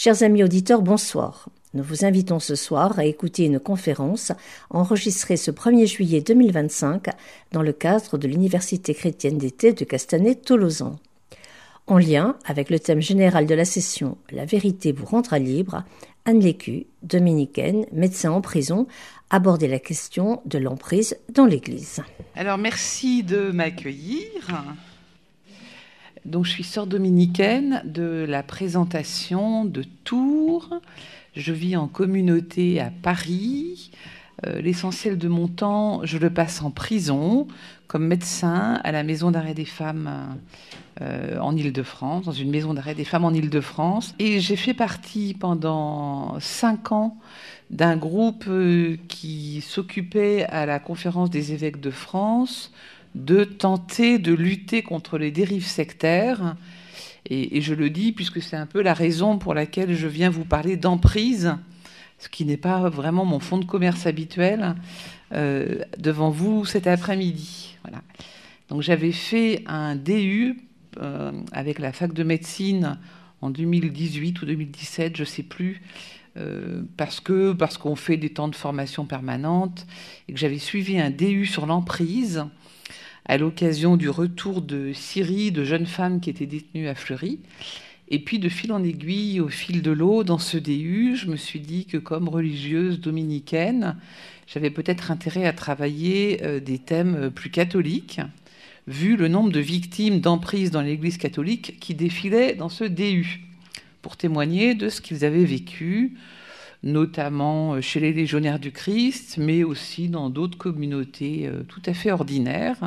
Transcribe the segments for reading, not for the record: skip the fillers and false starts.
Chers amis auditeurs, bonsoir. Nous vous invitons ce soir à écouter une conférence enregistrée ce 1er juillet 2025 dans le cadre de l'Université chrétienne d'été de Castanet-Tolosan. En lien avec le thème général de la session « La vérité vous rendra libre », Anne Lécu, dominicaine, médecin en prison, abordait la question de l'emprise dans l'Église. Alors, merci de m'accueillir. Donc, je suis sœur dominicaine de la présentation de Tours. Je vis en communauté à Paris. L'essentiel de mon temps, je le passe en prison, comme médecin à la Maison d'arrêt des femmes en Île-de-France, dans une maison d'arrêt des femmes en Île-de-France. Et j'ai fait partie pendant 5 ans d'un groupe qui s'occupait à la Conférence des évêques de France de tenter de lutter contre les dérives sectaires. Et je le dis puisque c'est un peu la raison pour laquelle je viens vous parler d'emprise, ce qui n'est pas vraiment mon fonds de commerce habituel, devant vous cet après-midi. Voilà. Donc j'avais fait un DU avec la fac de médecine en 2018 ou 2017, je ne sais plus, parce qu'on fait des temps de formation permanente, et que j'avais suivi un DU sur l'emprise à l'occasion du retour de Syrie de jeunes femmes qui étaient détenues à Fleury. Et puis, de fil en aiguille, au fil de l'eau, dans ce DU, je me suis dit que comme religieuse dominicaine, j'avais peut-être intérêt à travailler des thèmes plus catholiques, vu le nombre de victimes d'emprise dans l'Église catholique qui défilaient dans ce DU, pour témoigner de ce qu'ils avaient vécu, notamment chez les légionnaires du Christ, mais aussi dans d'autres communautés tout à fait ordinaires.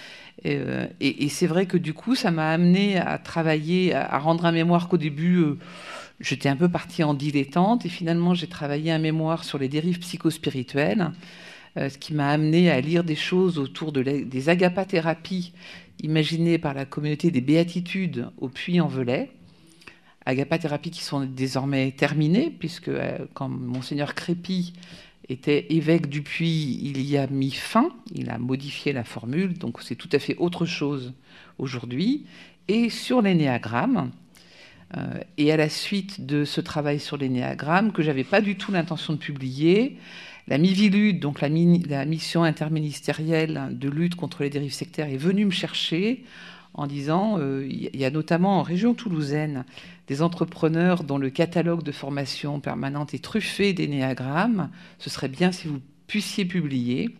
Et c'est vrai que du coup, ça m'a amené à travailler, à rendre un mémoire qu'au début, j'étais un peu partie en dilettante, et finalement, j'ai travaillé un mémoire sur les dérives psychospirituelles, ce qui m'a amené à lire des choses autour des agapathérapies imaginées par la communauté des Béatitudes au Puy-en-Velay. Agapathérapies qui sont désormais terminées, puisque quand Monseigneur Crépy était évêque du Puy, il y a mis fin, il a modifié la formule, donc c'est tout à fait autre chose aujourd'hui. Et sur l'énéagramme, et à la suite de ce travail sur l'énéagramme, que j'avais pas du tout l'intention de publier, la Mivilude, donc la mission interministérielle de lutte contre les dérives sectaires, est venue me chercher en disant, il y a notamment en région toulousaine des entrepreneurs dont le catalogue de formation permanente est truffé d'énéagrammes. Ce serait bien si vous puissiez publier,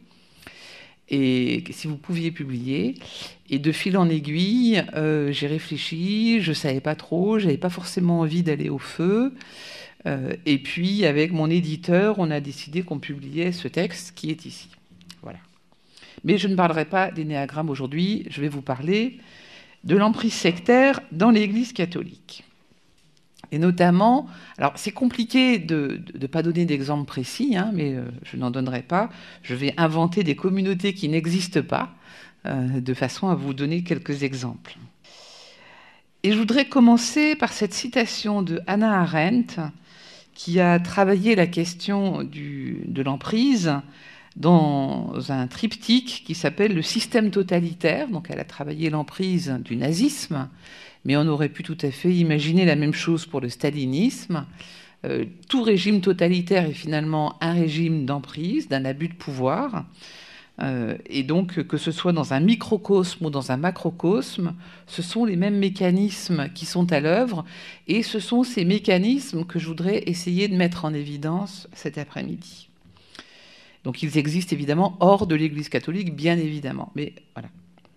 et si vous pouviez publier. Et de fil en aiguille, j'ai réfléchi, je ne savais pas trop, je n'avais pas forcément envie d'aller au feu. Et puis, avec mon éditeur, on a décidé qu'on publiait ce texte qui est ici. Voilà. Mais je ne parlerai pas d'énéagramme aujourd'hui, je vais vous parler de l'emprise sectaire dans l'Église catholique. Et notamment, alors c'est compliqué de ne pas donner d'exemple précis, mais je n'en donnerai pas. Je vais inventer des communautés qui n'existent pas, de façon à vous donner quelques exemples. Et je voudrais commencer par cette citation de Hannah Arendt, qui a travaillé la question de l'emprise dans un triptyque qui s'appelle le système totalitaire. Donc elle a travaillé l'emprise du nazisme, mais on aurait pu tout à fait imaginer la même chose pour le stalinisme. Tout régime totalitaire est finalement un régime d'emprise, d'un abus de pouvoir. Et donc, que ce soit dans un microcosme ou dans un macrocosme, ce sont les mêmes mécanismes qui sont à l'œuvre. Et ce sont ces mécanismes que je voudrais essayer de mettre en évidence cet après-midi. Donc, ils existent évidemment hors de l'Église catholique, bien évidemment. Mais voilà.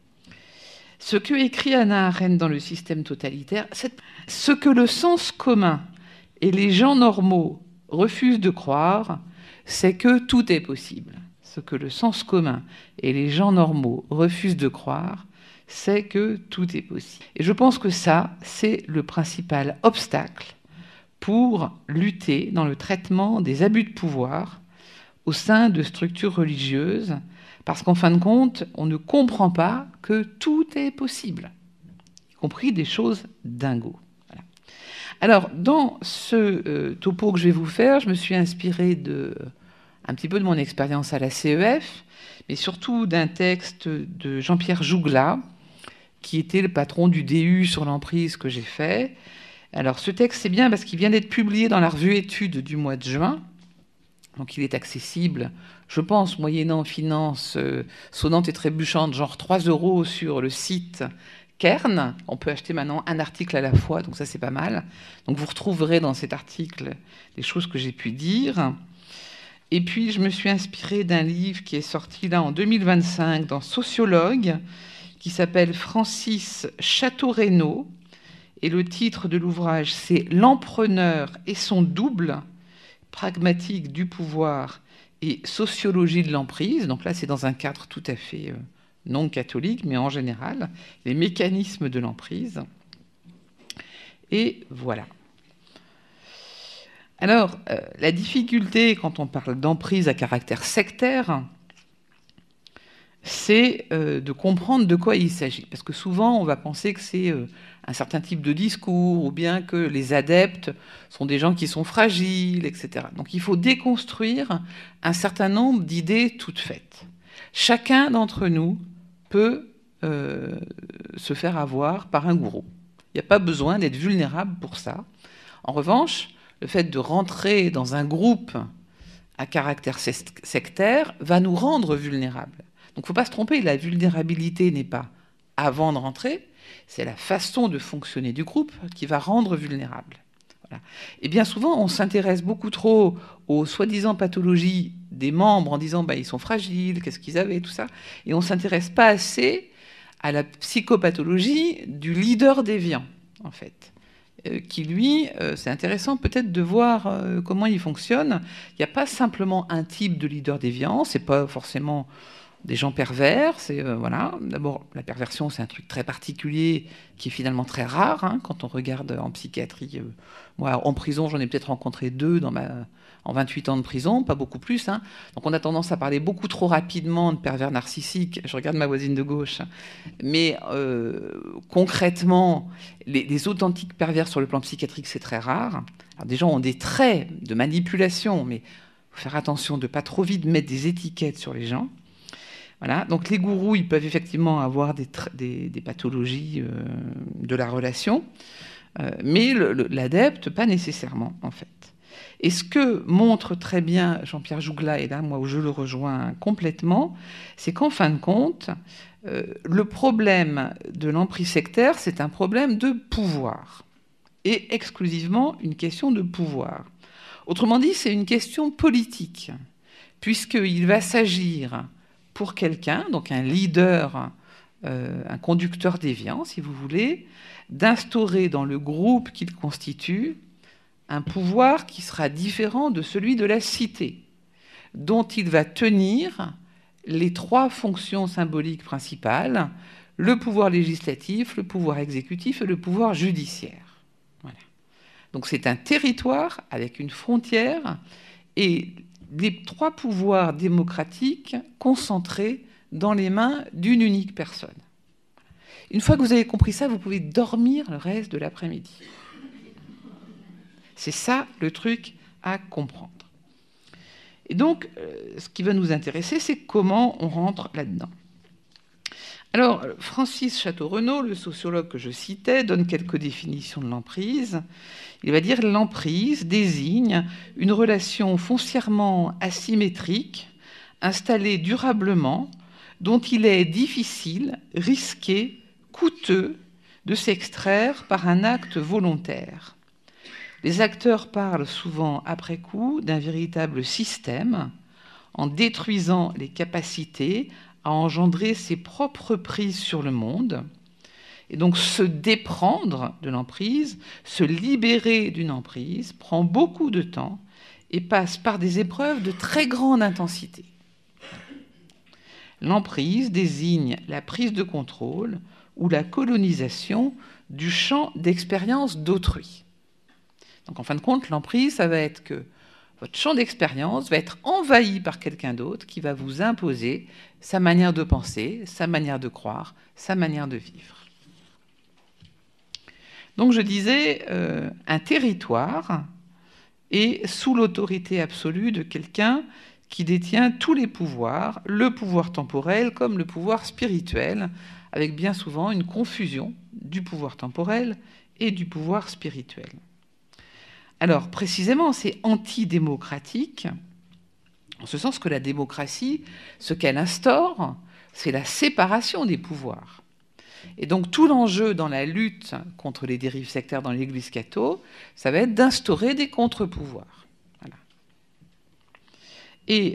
Ce que écrit Hannah Arendt dans le système totalitaire, c'est ce que le sens commun et les gens normaux refusent de croire, c'est que tout est possible. Ce que le sens commun et les gens normaux refusent de croire, c'est que tout est possible. Et je pense que ça, c'est le principal obstacle pour lutter dans le traitement des abus de pouvoir au sein de structures religieuses, parce qu'en fin de compte, on ne comprend pas que tout est possible, y compris des choses dingos. Voilà. Alors, dans ce topo que je vais vous faire, je me suis inspirée un petit peu de mon expérience à la CEF, mais surtout d'un texte de Jean-Pierre Jougla, qui était le patron du DU sur l'emprise que j'ai fait, Alors, ce texte, c'est bien parce qu'il vient d'être publié dans la revue Études du mois de juin. Donc, il est accessible, je pense, moyennant finances sonnantes et trébuchantes, genre 3 € sur le site Kern. On peut acheter maintenant un article à la fois, donc ça, c'est pas mal. Donc, vous retrouverez dans cet article des choses que j'ai pu dire. Et puis, je me suis inspirée d'un livre qui est sorti là en 2025 dans Sociologue, qui s'appelle Francis Chateau-Renaud. Et le titre de l'ouvrage, c'est L'empreneur et son double, pragmatique du pouvoir et sociologie de l'emprise. Donc là, c'est dans un cadre tout à fait non catholique, mais en général, les mécanismes de l'emprise. Et voilà. Alors, la difficulté, quand on parle d'emprise à caractère sectaire, c'est de comprendre de quoi il s'agit. Parce que souvent, on va penser que c'est un certain type de discours, ou bien que les adeptes sont des gens qui sont fragiles, etc. Donc il faut déconstruire un certain nombre d'idées toutes faites. Chacun d'entre nous peut se faire avoir par un gourou. Il n'y a pas besoin d'être vulnérable pour ça. En revanche, le fait de rentrer dans un groupe à caractère sectaire va nous rendre vulnérables. Donc il ne faut pas se tromper, la vulnérabilité n'est pas avant de rentrer, c'est la façon de fonctionner du groupe qui va rendre vulnérable. Voilà. Et bien souvent, on s'intéresse beaucoup trop aux soi-disant pathologies des membres en disant ils sont fragiles, qu'est-ce qu'ils avaient, tout ça, et on ne s'intéresse pas assez à la psychopathologie du leader déviant, en fait. Qui lui, c'est intéressant peut-être de voir comment il fonctionne. Il n'y a pas simplement un type de leader déviant, c'est pas forcément des gens pervers, c'est voilà. D'abord, la perversion, c'est un truc très particulier qui est finalement très rare hein, quand on regarde en psychiatrie. Moi, en prison, j'en ai peut-être rencontré 2 en 28 ans de prison, pas beaucoup plus. Hein. Donc, on a tendance à parler beaucoup trop rapidement de pervers narcissiques. Je regarde ma voisine de gauche, mais concrètement, les authentiques pervers sur le plan psychiatrique, c'est très rare. Alors, des gens ont des traits de manipulation, mais il faut faire attention de pas trop vite mettre des étiquettes sur les gens. Voilà. Donc les gourous, ils peuvent effectivement avoir des pathologies de la relation, mais l'adepte, pas nécessairement, en fait. Et ce que montre très bien Jean-Pierre Jougla, et là, moi, où je le rejoins complètement, c'est qu'en fin de compte, le problème de l'emprise sectaire, c'est un problème de pouvoir, et exclusivement une question de pouvoir. Autrement dit, c'est une question politique, puisqu'il va s'agir pour quelqu'un, donc un leader, un conducteur déviant, si vous voulez, d'instaurer dans le groupe qu'il constitue un pouvoir qui sera différent de celui de la cité, dont il va tenir les 3 fonctions symboliques principales, le pouvoir législatif, le pouvoir exécutif et le pouvoir judiciaire. Voilà. Donc c'est un territoire avec une frontière et les 3 pouvoirs démocratiques concentrés dans les mains d'une unique personne. Une fois que vous avez compris ça, vous pouvez dormir le reste de l'après-midi. C'est ça le truc à comprendre. Et donc, ce qui va nous intéresser, c'est comment on rentre là-dedans. Alors, Francis Chateau-Renaud, le sociologue que je citais, donne quelques définitions de l'emprise. Il va dire l'emprise désigne une relation foncièrement asymétrique, installée durablement, dont il est difficile, risqué, coûteux de s'extraire par un acte volontaire. Les acteurs parlent souvent après coup d'un véritable système, en détruisant les capacités à engendrer ses propres prises sur le monde. Et donc se déprendre de l'emprise, se libérer d'une emprise, prend beaucoup de temps et passe par des épreuves de très grande intensité. L'emprise désigne la prise de contrôle ou la colonisation du champ d'expérience d'autrui. Donc en fin de compte, l'emprise, ça va être que votre champ d'expérience va être envahi par quelqu'un d'autre qui va vous imposer sa manière de penser, sa manière de croire, sa manière de vivre. Donc je disais, un territoire est sous l'autorité absolue de quelqu'un qui détient tous les pouvoirs, le pouvoir temporel comme le pouvoir spirituel, avec bien souvent une confusion du pouvoir temporel et du pouvoir spirituel. Alors, précisément, c'est antidémocratique, en ce sens que la démocratie, ce qu'elle instaure, c'est la séparation des pouvoirs. Et donc, tout l'enjeu dans la lutte contre les dérives sectaires dans l'Église catholique, ça va être d'instaurer des contre-pouvoirs. Voilà. Et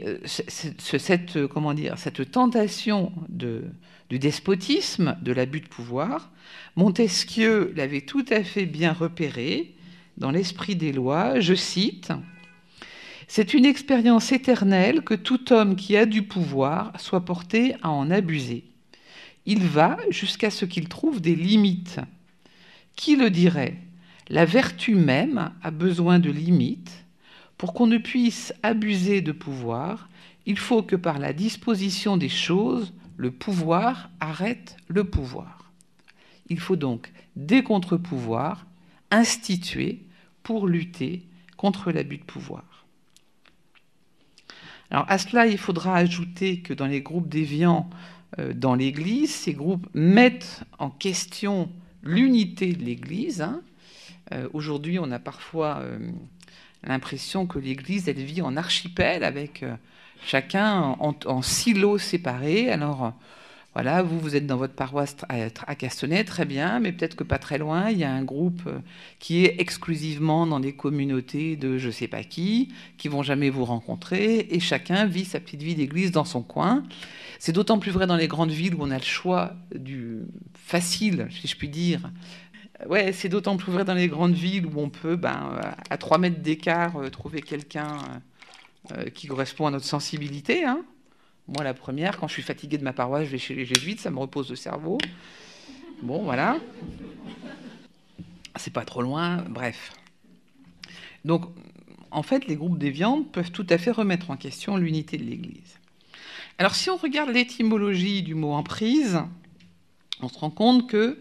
cette tentation du despotisme, de l'abus de pouvoir, Montesquieu l'avait tout à fait bien repéré dans l'Esprit des lois. Je cite, « C'est une expérience éternelle que tout homme qui a du pouvoir soit porté à en abuser. Il va jusqu'à ce qu'il trouve des limites. Qui le dirait ? La vertu même a besoin de limites. Pour qu'on ne puisse abuser de pouvoir, il faut que par la disposition des choses, le pouvoir arrête le pouvoir. Il faut donc des contre-pouvoirs institués pour lutter contre l'abus de pouvoir. » Alors à cela, il faudra ajouter que dans les groupes déviants dans l'Église, ces groupes mettent en question l'unité de l'Église. Aujourd'hui, on a parfois l'impression que l'Église, elle vit en archipel avec chacun en silos séparés. Alors, voilà, vous êtes dans votre paroisse à Castenay, très bien, mais peut-être que pas très loin, il y a un groupe qui est exclusivement dans des communautés de je ne sais pas qui vont jamais vous rencontrer, et chacun vit sa petite vie d'église dans son coin. C'est d'autant plus vrai dans les grandes villes où on a le choix du facile, si je puis dire. Ouais, c'est d'autant plus vrai dans les grandes villes où on peut, à 3 mètres d'écart, trouver quelqu'un qui correspond à notre sensibilité. Hein. Moi, la première, quand je suis fatiguée de ma paroisse, je vais chez les jésuites, ça me repose le cerveau. Bon, voilà. C'est pas trop loin, bref. Donc, en fait, les groupes déviants peuvent tout à fait remettre en question l'unité de l'Église. Alors, si on regarde l'étymologie du mot emprise, on se rend compte que...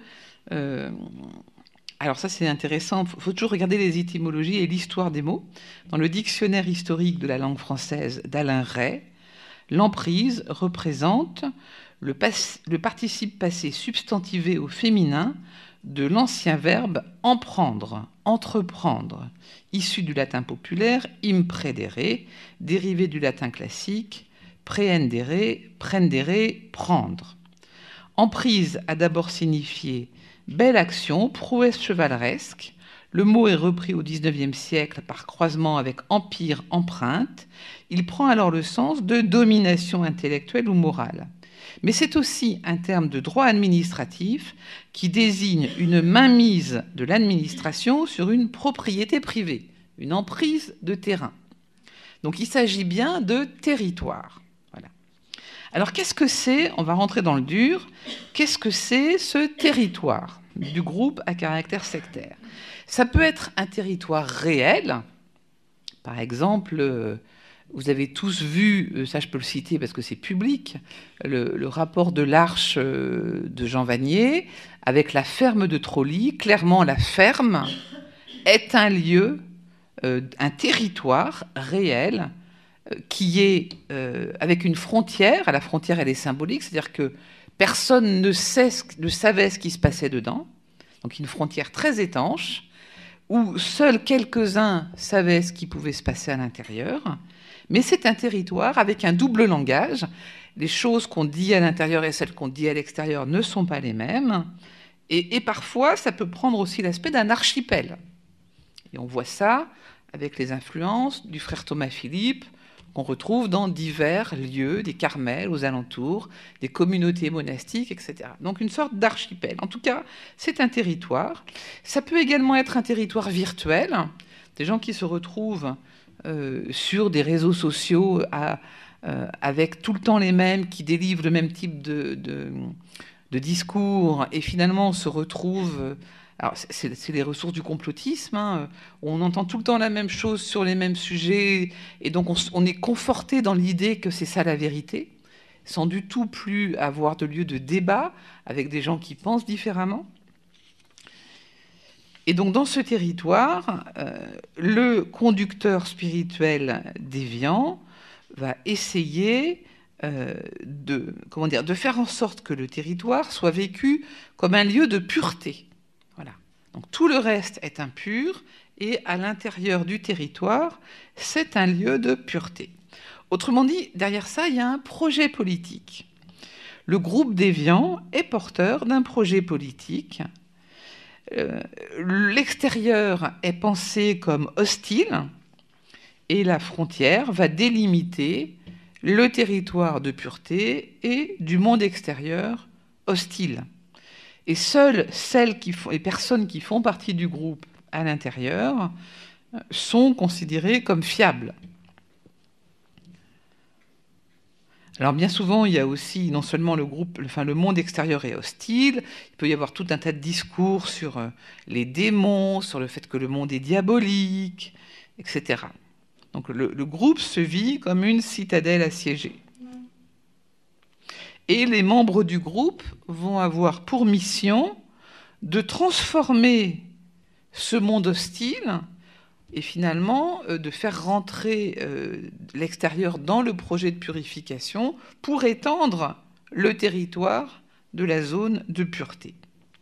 alors ça, c'est intéressant. Il faut toujours regarder les étymologies et l'histoire des mots. Dans le dictionnaire historique de la langue française d'Alain Ray, l'emprise représente le participe passé substantivé au féminin de l'ancien verbe emprendre, entreprendre, issu du latin populaire impredere, dérivé du latin classique prehendere, prendere, prendre. Emprise a d'abord signifié belle action, prouesse chevaleresque. Le mot est repris au XIXe siècle par croisement avec empire, empreinte. Il prend alors le sens de domination intellectuelle ou morale. Mais c'est aussi un terme de droit administratif qui désigne une mainmise de l'administration sur une propriété privée, une emprise de terrain. Donc il s'agit bien de territoire. Voilà. Alors qu'est-ce que c'est ? On va rentrer dans le dur. Qu'est-ce que c'est ce territoire du groupe à caractère sectaire ? Ça peut être un territoire réel. Par exemple, vous avez tous vu, ça je peux le citer parce que c'est public, le rapport de l'Arche de Jean Vanier avec la ferme de Trolly. Clairement, la ferme est un lieu, un territoire réel qui est avec une frontière. À la frontière, elle est symbolique, c'est-à-dire que personne ne savait ce qui se passait dedans. Donc une frontière très étanche, où seuls quelques-uns savaient ce qui pouvait se passer à l'intérieur. Mais c'est un territoire avec un double langage. Les choses qu'on dit à l'intérieur et celles qu'on dit à l'extérieur ne sont pas les mêmes. Et parfois, ça peut prendre aussi l'aspect d'un archipel. Et on voit ça avec les influences du frère Thomas Philippe, qu'on retrouve dans divers lieux, des Carmels aux alentours, des communautés monastiques, etc. Donc une sorte d'archipel. En tout cas, c'est un territoire. Ça peut également être un territoire virtuel, des gens qui se retrouvent sur des réseaux sociaux avec tout le temps les mêmes, qui délivrent le même type de discours, et finalement on se retrouve... Alors, c'est les ressources du complotisme, hein. On entend tout le temps la même chose sur les mêmes sujets, et donc on est conforté dans l'idée que c'est ça la vérité, sans du tout plus avoir de lieu de débat avec des gens qui pensent différemment. Et donc, dans ce territoire, le conducteur spirituel déviant va essayer de faire en sorte que le territoire soit vécu comme un lieu de pureté. Voilà. Donc tout le reste est impur, et à l'intérieur du territoire, c'est un lieu de pureté. Autrement dit, derrière ça, il y a un projet politique. Le groupe déviant est porteur d'un projet politique. L'extérieur est pensé comme hostile, et la frontière va délimiter le territoire de pureté et du monde extérieur hostile. Et seules les personnes qui font partie du groupe à l'intérieur sont considérées comme fiables. Alors bien souvent, il y a aussi non seulement le monde extérieur est hostile, il peut y avoir tout un tas de discours sur les démons, sur le fait que le monde est diabolique, etc. Donc le groupe se vit comme une citadelle assiégée. Et les membres du groupe vont avoir pour mission de transformer ce monde hostile et finalement de faire rentrer l'extérieur dans le projet de purification pour étendre le territoire de la zone de pureté.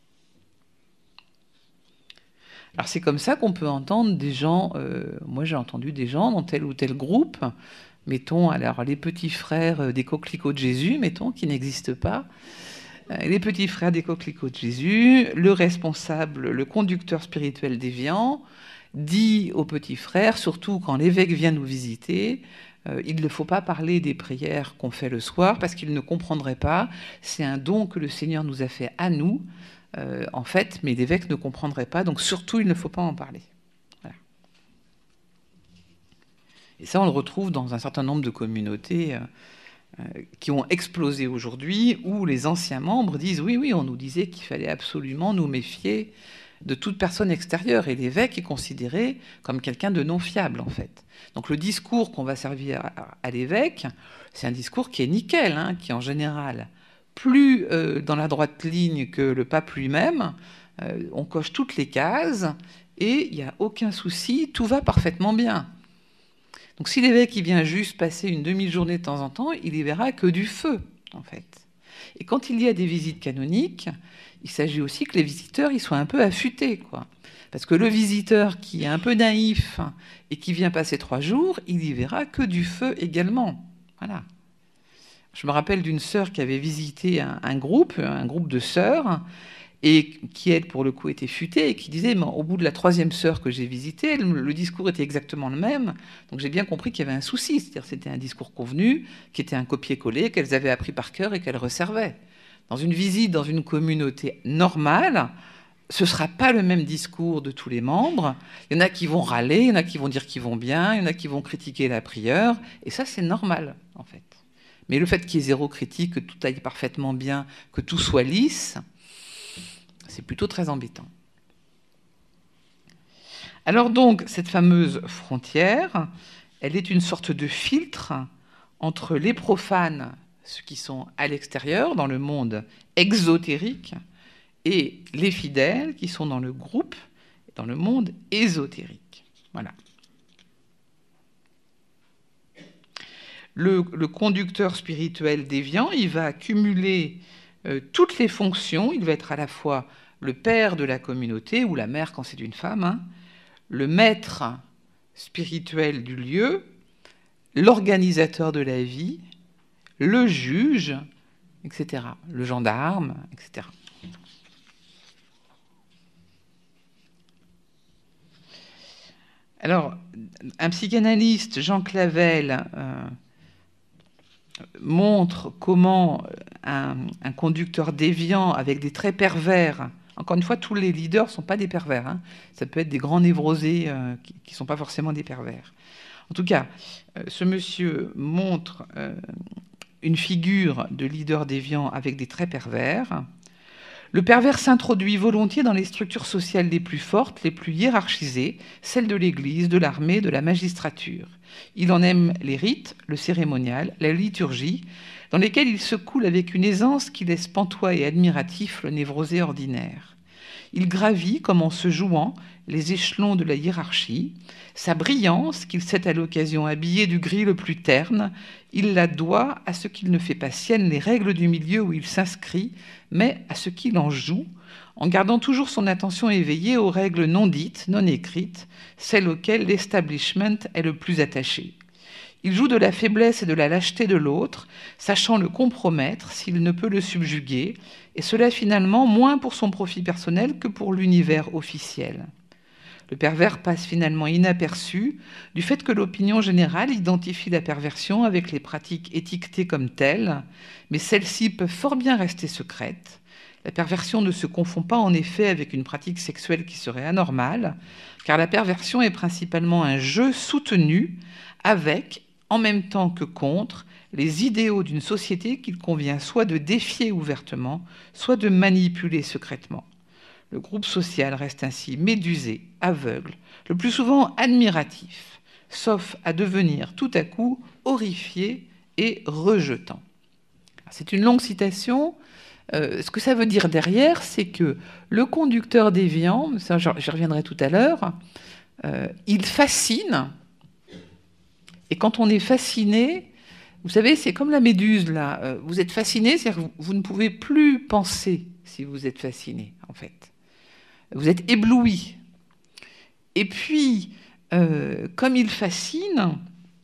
Alors c'est comme ça qu'on peut entendre des gens, moi j'ai entendu des gens dans tel ou tel groupe, mettons alors les petits frères des coquelicots de Jésus, mettons, qui n'existent pas, les petits frères des coquelicots de Jésus, le responsable, le conducteur spirituel déviant, dit aux petits frères, surtout quand l'évêque vient nous visiter, il ne faut pas parler des prières qu'on fait le soir parce qu'il ne comprendrait pas. C'est un don que le Seigneur nous a fait à nous, en fait, mais l'évêque ne comprendrait pas, donc surtout il ne faut pas en parler. Voilà. Et ça, on le retrouve dans un certain nombre de communautés qui ont explosé aujourd'hui, où les anciens membres disent « Oui, on nous disait qu'il fallait absolument nous méfier de toute personne extérieure. » Et l'évêque est considéré comme quelqu'un de non fiable, en fait. Donc le discours qu'on va servir à l'évêque, c'est un discours qui est nickel, hein, qui en général, plus dans la droite ligne que le pape lui-même, on coche toutes les cases, et il n'y a aucun souci, tout va parfaitement bien. Donc si l'évêque il vient juste passer une demi-journée de temps en temps, il y verra que du feu, en fait. Et quand il y a des visites canoniques, il s'agit aussi que les visiteurs ils soient un peu affûtés, quoi. Parce que le visiteur qui est un peu naïf et qui vient passer 3 jours, il y verra que du feu également. Voilà. Je me rappelle d'une sœur qui avait visité un groupe de sœurs, et qui, elle, pour le coup, était futée, et qui disait, au bout de la 3e sœur que j'ai visitée, le discours était exactement le même, donc j'ai bien compris qu'il y avait un souci, c'est-à-dire c'était un discours convenu, qui était un copier-coller, qu'elles avaient appris par cœur et qu'elles resservaient. Dans une visite, dans une communauté normale, ce ne sera pas le même discours de tous les membres. Il y en a qui vont râler, il y en a qui vont dire qu'ils vont bien, il y en a qui vont critiquer la prieure, et ça, c'est normal, en fait. Mais le fait qu'il y ait 0 critique, que tout aille parfaitement bien, que tout soit lisse, c'est plutôt très embêtant. Alors donc, cette fameuse frontière, elle est une sorte de filtre entre les profanes, ceux qui sont à l'extérieur, dans le monde exotérique, et les fidèles qui sont dans le groupe, dans le monde ésotérique. Voilà. Le conducteur spirituel déviant, il va accumuler toutes les fonctions. Il va être à la fois le père de la communauté, ou la mère quand c'est une femme, hein, le maître spirituel du lieu, l'organisateur de la vie, le juge, etc., le gendarme, etc. Alors, un psychanalyste, Jean Clavel, montre comment un conducteur déviant avec des traits pervers, encore une fois, tous les leaders ne sont pas des pervers, hein, ça peut être des grands névrosés qui ne sont pas forcément des pervers. En tout cas, ce monsieur montre une figure de leader déviant avec des traits pervers. Le pervers s'introduit volontiers dans les structures sociales les plus fortes, les plus hiérarchisées, celles de l'Église, de l'armée, de la magistrature. Il en aime les rites, le cérémonial, la liturgie, dans lesquels il se coule avec une aisance qui laisse pantois et admiratif le névrosé ordinaire. Il gravit, comme en se jouant, les échelons de la hiérarchie. Sa brillance, qu'il s'est à l'occasion habillé du gris le plus terne, il la doit à ce qu'il ne fait pas sienne les règles du milieu où il s'inscrit, mais à ce qu'il en joue, en gardant toujours son attention éveillée aux règles non dites, non écrites, celles auxquelles l'establishment est le plus attaché. Il joue de la faiblesse et de la lâcheté de l'autre, sachant le compromettre s'il ne peut le subjuguer, et cela finalement moins pour son profit personnel que pour l'univers officiel. Le pervers passe finalement inaperçu du fait que l'opinion générale identifie la perversion avec les pratiques étiquetées comme telles, mais celles-ci peuvent fort bien rester secrètes. La perversion ne se confond pas en effet avec une pratique sexuelle qui serait anormale, car la perversion est principalement un jeu soutenu avec, en même temps que contre, les idéaux d'une société qu'il convient soit de défier ouvertement, soit de manipuler secrètement. Le groupe social reste ainsi médusé, aveugle, le plus souvent admiratif, sauf à devenir tout à coup horrifié et rejetant. C'est une longue citation. Ce que ça veut dire derrière, c'est que le conducteur déviant, ça j'y reviendrai tout à l'heure, il fascine. Et quand on est fasciné, vous savez, c'est comme la méduse, là. Vous êtes fasciné, c'est-à-dire que vous ne pouvez plus penser si vous êtes fasciné, en fait. Vous êtes ébloui. Et puis, comme il fascine,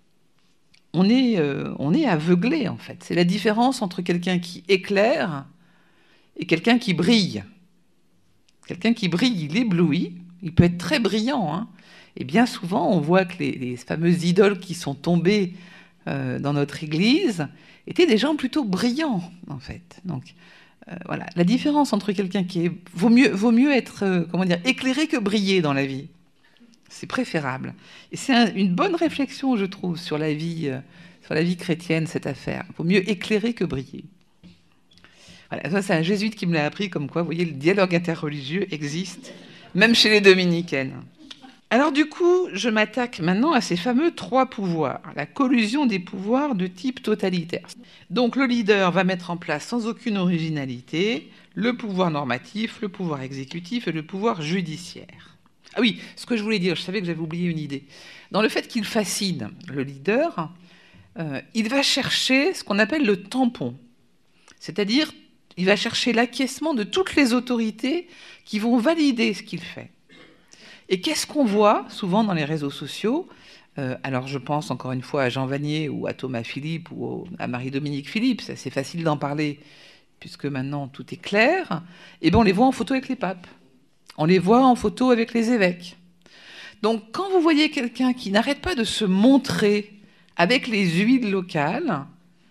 on est aveuglé, en fait. C'est la différence entre quelqu'un qui éclaire et quelqu'un qui brille. Quelqu'un qui brille, il éblouit. Il peut être très brillant, hein. Et bien souvent, on voit que les fameuses idoles qui sont tombées dans notre Église étaient des gens plutôt brillants, en fait. Donc, voilà, la différence entre quelqu'un qui est... Vaut mieux être, éclairé que briller dans la vie. C'est préférable. Et c'est une bonne réflexion, je trouve, sur la vie chrétienne, cette affaire. Il vaut mieux éclairer que briller. Voilà, ça, c'est un jésuite qui me l'a appris, comme quoi, vous voyez, le dialogue interreligieux existe, même chez les dominicaines. Alors du coup, je m'attaque maintenant à ces fameux 3 pouvoirs, la collusion des pouvoirs de type totalitaire. Donc le leader va mettre en place sans aucune originalité le pouvoir normatif, le pouvoir exécutif et le pouvoir judiciaire. Ah oui, ce que je voulais dire, je savais que j'avais oublié une idée. Dans le fait qu'il fascine le leader, il va chercher ce qu'on appelle le tampon. C'est-à-dire, il va chercher l'acquiescement de toutes les autorités qui vont valider ce qu'il fait. Et qu'est-ce qu'on voit souvent dans les réseaux sociaux ? Alors je pense encore une fois à Jean Vanier ou à Thomas Philippe ou à Marie-Dominique Philippe, c'est assez facile d'en parler puisque maintenant tout est clair. Et bien on les voit en photo avec les papes, on les voit en photo avec les évêques. Donc quand vous voyez quelqu'un qui n'arrête pas de se montrer avec les huiles locales,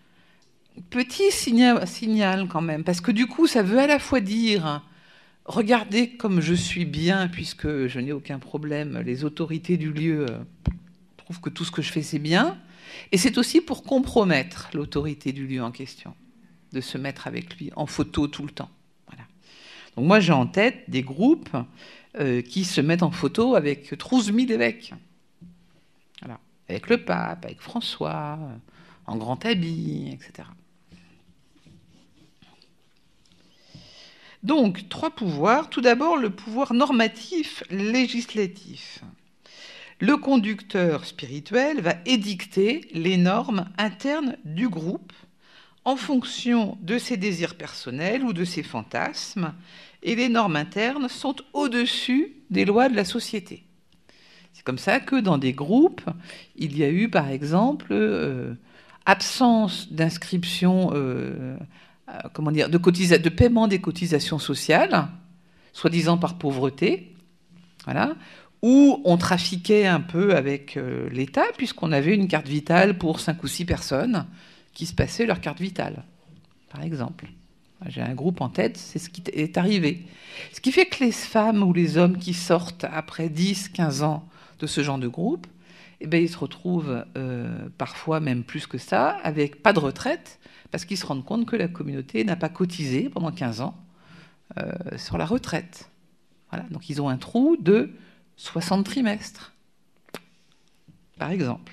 petit signal quand même, parce que du coup ça veut à la fois dire... Regardez comme je suis bien, puisque je n'ai aucun problème. Les autorités du lieu trouvent que tout ce que je fais, c'est bien. Et c'est aussi pour compromettre l'autorité du lieu en question, de se mettre avec lui en photo tout le temps. Voilà. Donc moi, j'ai en tête des groupes qui se mettent en photo avec 12 000 évêques. Voilà. Avec le pape, avec François, en grand habit, etc. Donc, 3 pouvoirs. Tout d'abord, le pouvoir normatif législatif. Le conducteur spirituel va édicter les normes internes du groupe en fonction de ses désirs personnels ou de ses fantasmes, et les normes internes sont au-dessus des lois de la société. C'est comme ça que dans des groupes, il y a eu, par exemple, absence d'inscription... de paiement des cotisations sociales, soi-disant par pauvreté, voilà, où on trafiquait un peu avec l'État, puisqu'on avait une carte vitale pour 5 ou 6 personnes qui se passaient leur carte vitale, par exemple. J'ai un groupe en tête, c'est ce qui est arrivé. Ce qui fait que les femmes ou les hommes qui sortent après 10, 15 ans de ce genre de groupe, eh bien, ils se retrouvent parfois même plus que ça, avec pas de retraite, parce qu'ils se rendent compte que la communauté n'a pas cotisé pendant 15 ans sur la retraite. Voilà. Donc ils ont un trou de 60 trimestres, par exemple.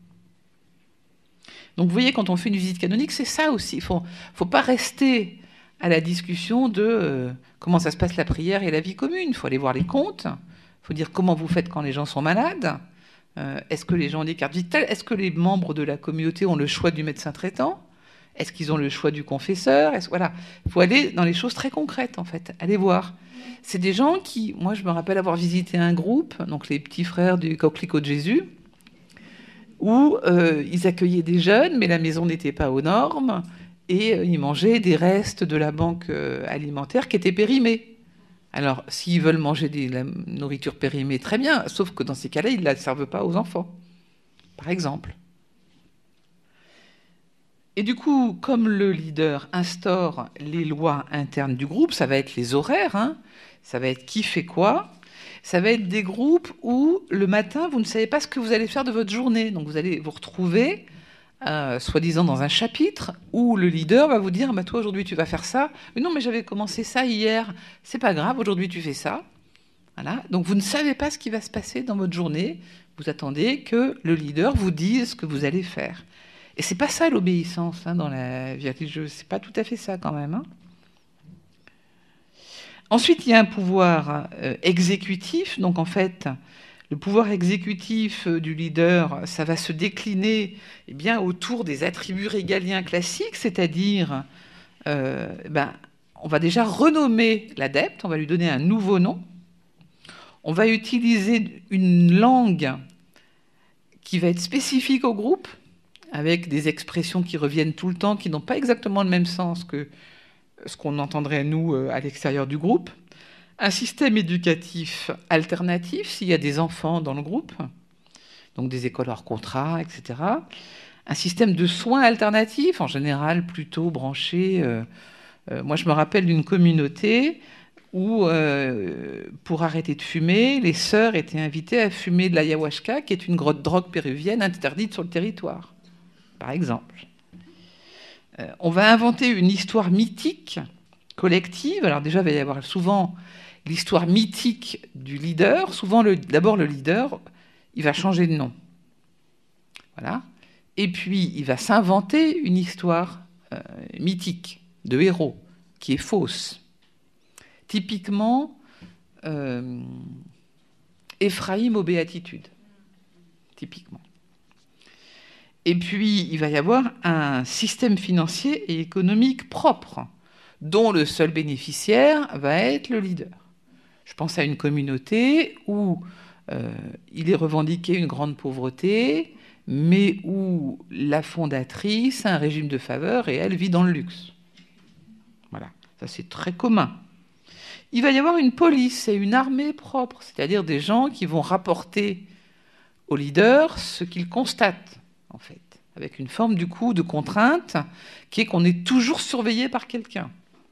Donc vous voyez, quand on fait une visite canonique, c'est ça aussi. Il ne faut pas rester à la discussion de comment ça se passe la prière et la vie commune. Il faut aller voir les comptes, il faut dire comment vous faites quand les gens sont malades, est-ce que les gens ont des cartes vitales, est-ce que les membres de la communauté ont le choix du médecin traitant, est-ce qu'ils ont le choix du confesseur, voilà. Il faut aller dans les choses très concrètes, en fait, aller voir. C'est des gens qui, moi je me rappelle avoir visité un groupe, donc les petits frères du Coquelicot de Jésus, où ils accueillaient des jeunes, mais la maison n'était pas aux normes, et ils mangeaient des restes de la banque alimentaire qui étaient périmés. Alors, s'ils veulent manger de la nourriture périmée, très bien, sauf que dans ces cas-là, ils ne la servent pas aux enfants, par exemple. Et du coup, comme le leader instaure les lois internes du groupe, ça va être les horaires, hein, ça va être qui fait quoi, ça va être des groupes où le matin, vous ne savez pas ce que vous allez faire de votre journée. Donc vous allez vous retrouver, soi-disant dans un chapitre, où le leader va vous dire bah, « toi, aujourd'hui, tu vas faire ça. Mais non, mais j'avais commencé ça hier. C'est pas grave, aujourd'hui, tu fais ça. » Voilà. Donc vous ne savez pas ce qui va se passer dans votre journée. Vous attendez que le leader vous dise ce que vous allez faire. Et c'est pas ça l'obéissance hein, dans la vie religieuse. C'est pas tout à fait ça quand même. Hein. Ensuite, il y a un pouvoir exécutif. Donc, en fait, le pouvoir exécutif du leader, ça va se décliner eh bien, autour des attributs régaliens classiques, c'est-à-dire, on va déjà renommer l'adepte, on va lui donner un nouveau nom, on va utiliser une langue qui va être spécifique au groupe, avec des expressions qui reviennent tout le temps, qui n'ont pas exactement le même sens que ce qu'on entendrait, nous, à l'extérieur du groupe. Un système éducatif alternatif, s'il y a des enfants dans le groupe, donc des écoles hors contrat, etc. Un système de soins alternatifs, en général plutôt branché. Moi, je me rappelle d'une communauté où, pour arrêter de fumer, les sœurs étaient invitées à fumer de l'ayahuasca, qui est une drogue péruvienne interdite sur le territoire, par exemple. On va inventer une histoire mythique collective. Alors déjà, il va y avoir souvent l'histoire mythique du leader. Souvent, d'abord, le leader, il va changer de nom. Voilà. Et puis, il va s'inventer une histoire mythique de héros qui est fausse. Typiquement, Éphraïm aux béatitudes. Typiquement. Et puis, il va y avoir un système financier et économique propre, dont le seul bénéficiaire va être le leader. Je pense à une communauté où il est revendiqué une grande pauvreté, mais où la fondatrice a un régime de faveur et elle vit dans le luxe. Voilà, ça c'est très commun. Il va y avoir une police et une armée propre, c'est-à-dire des gens qui vont rapporter au leader ce qu'ils constatent, en fait, avec une forme du coup de contrainte qui est qu'on est toujours surveillé par quelqu'un.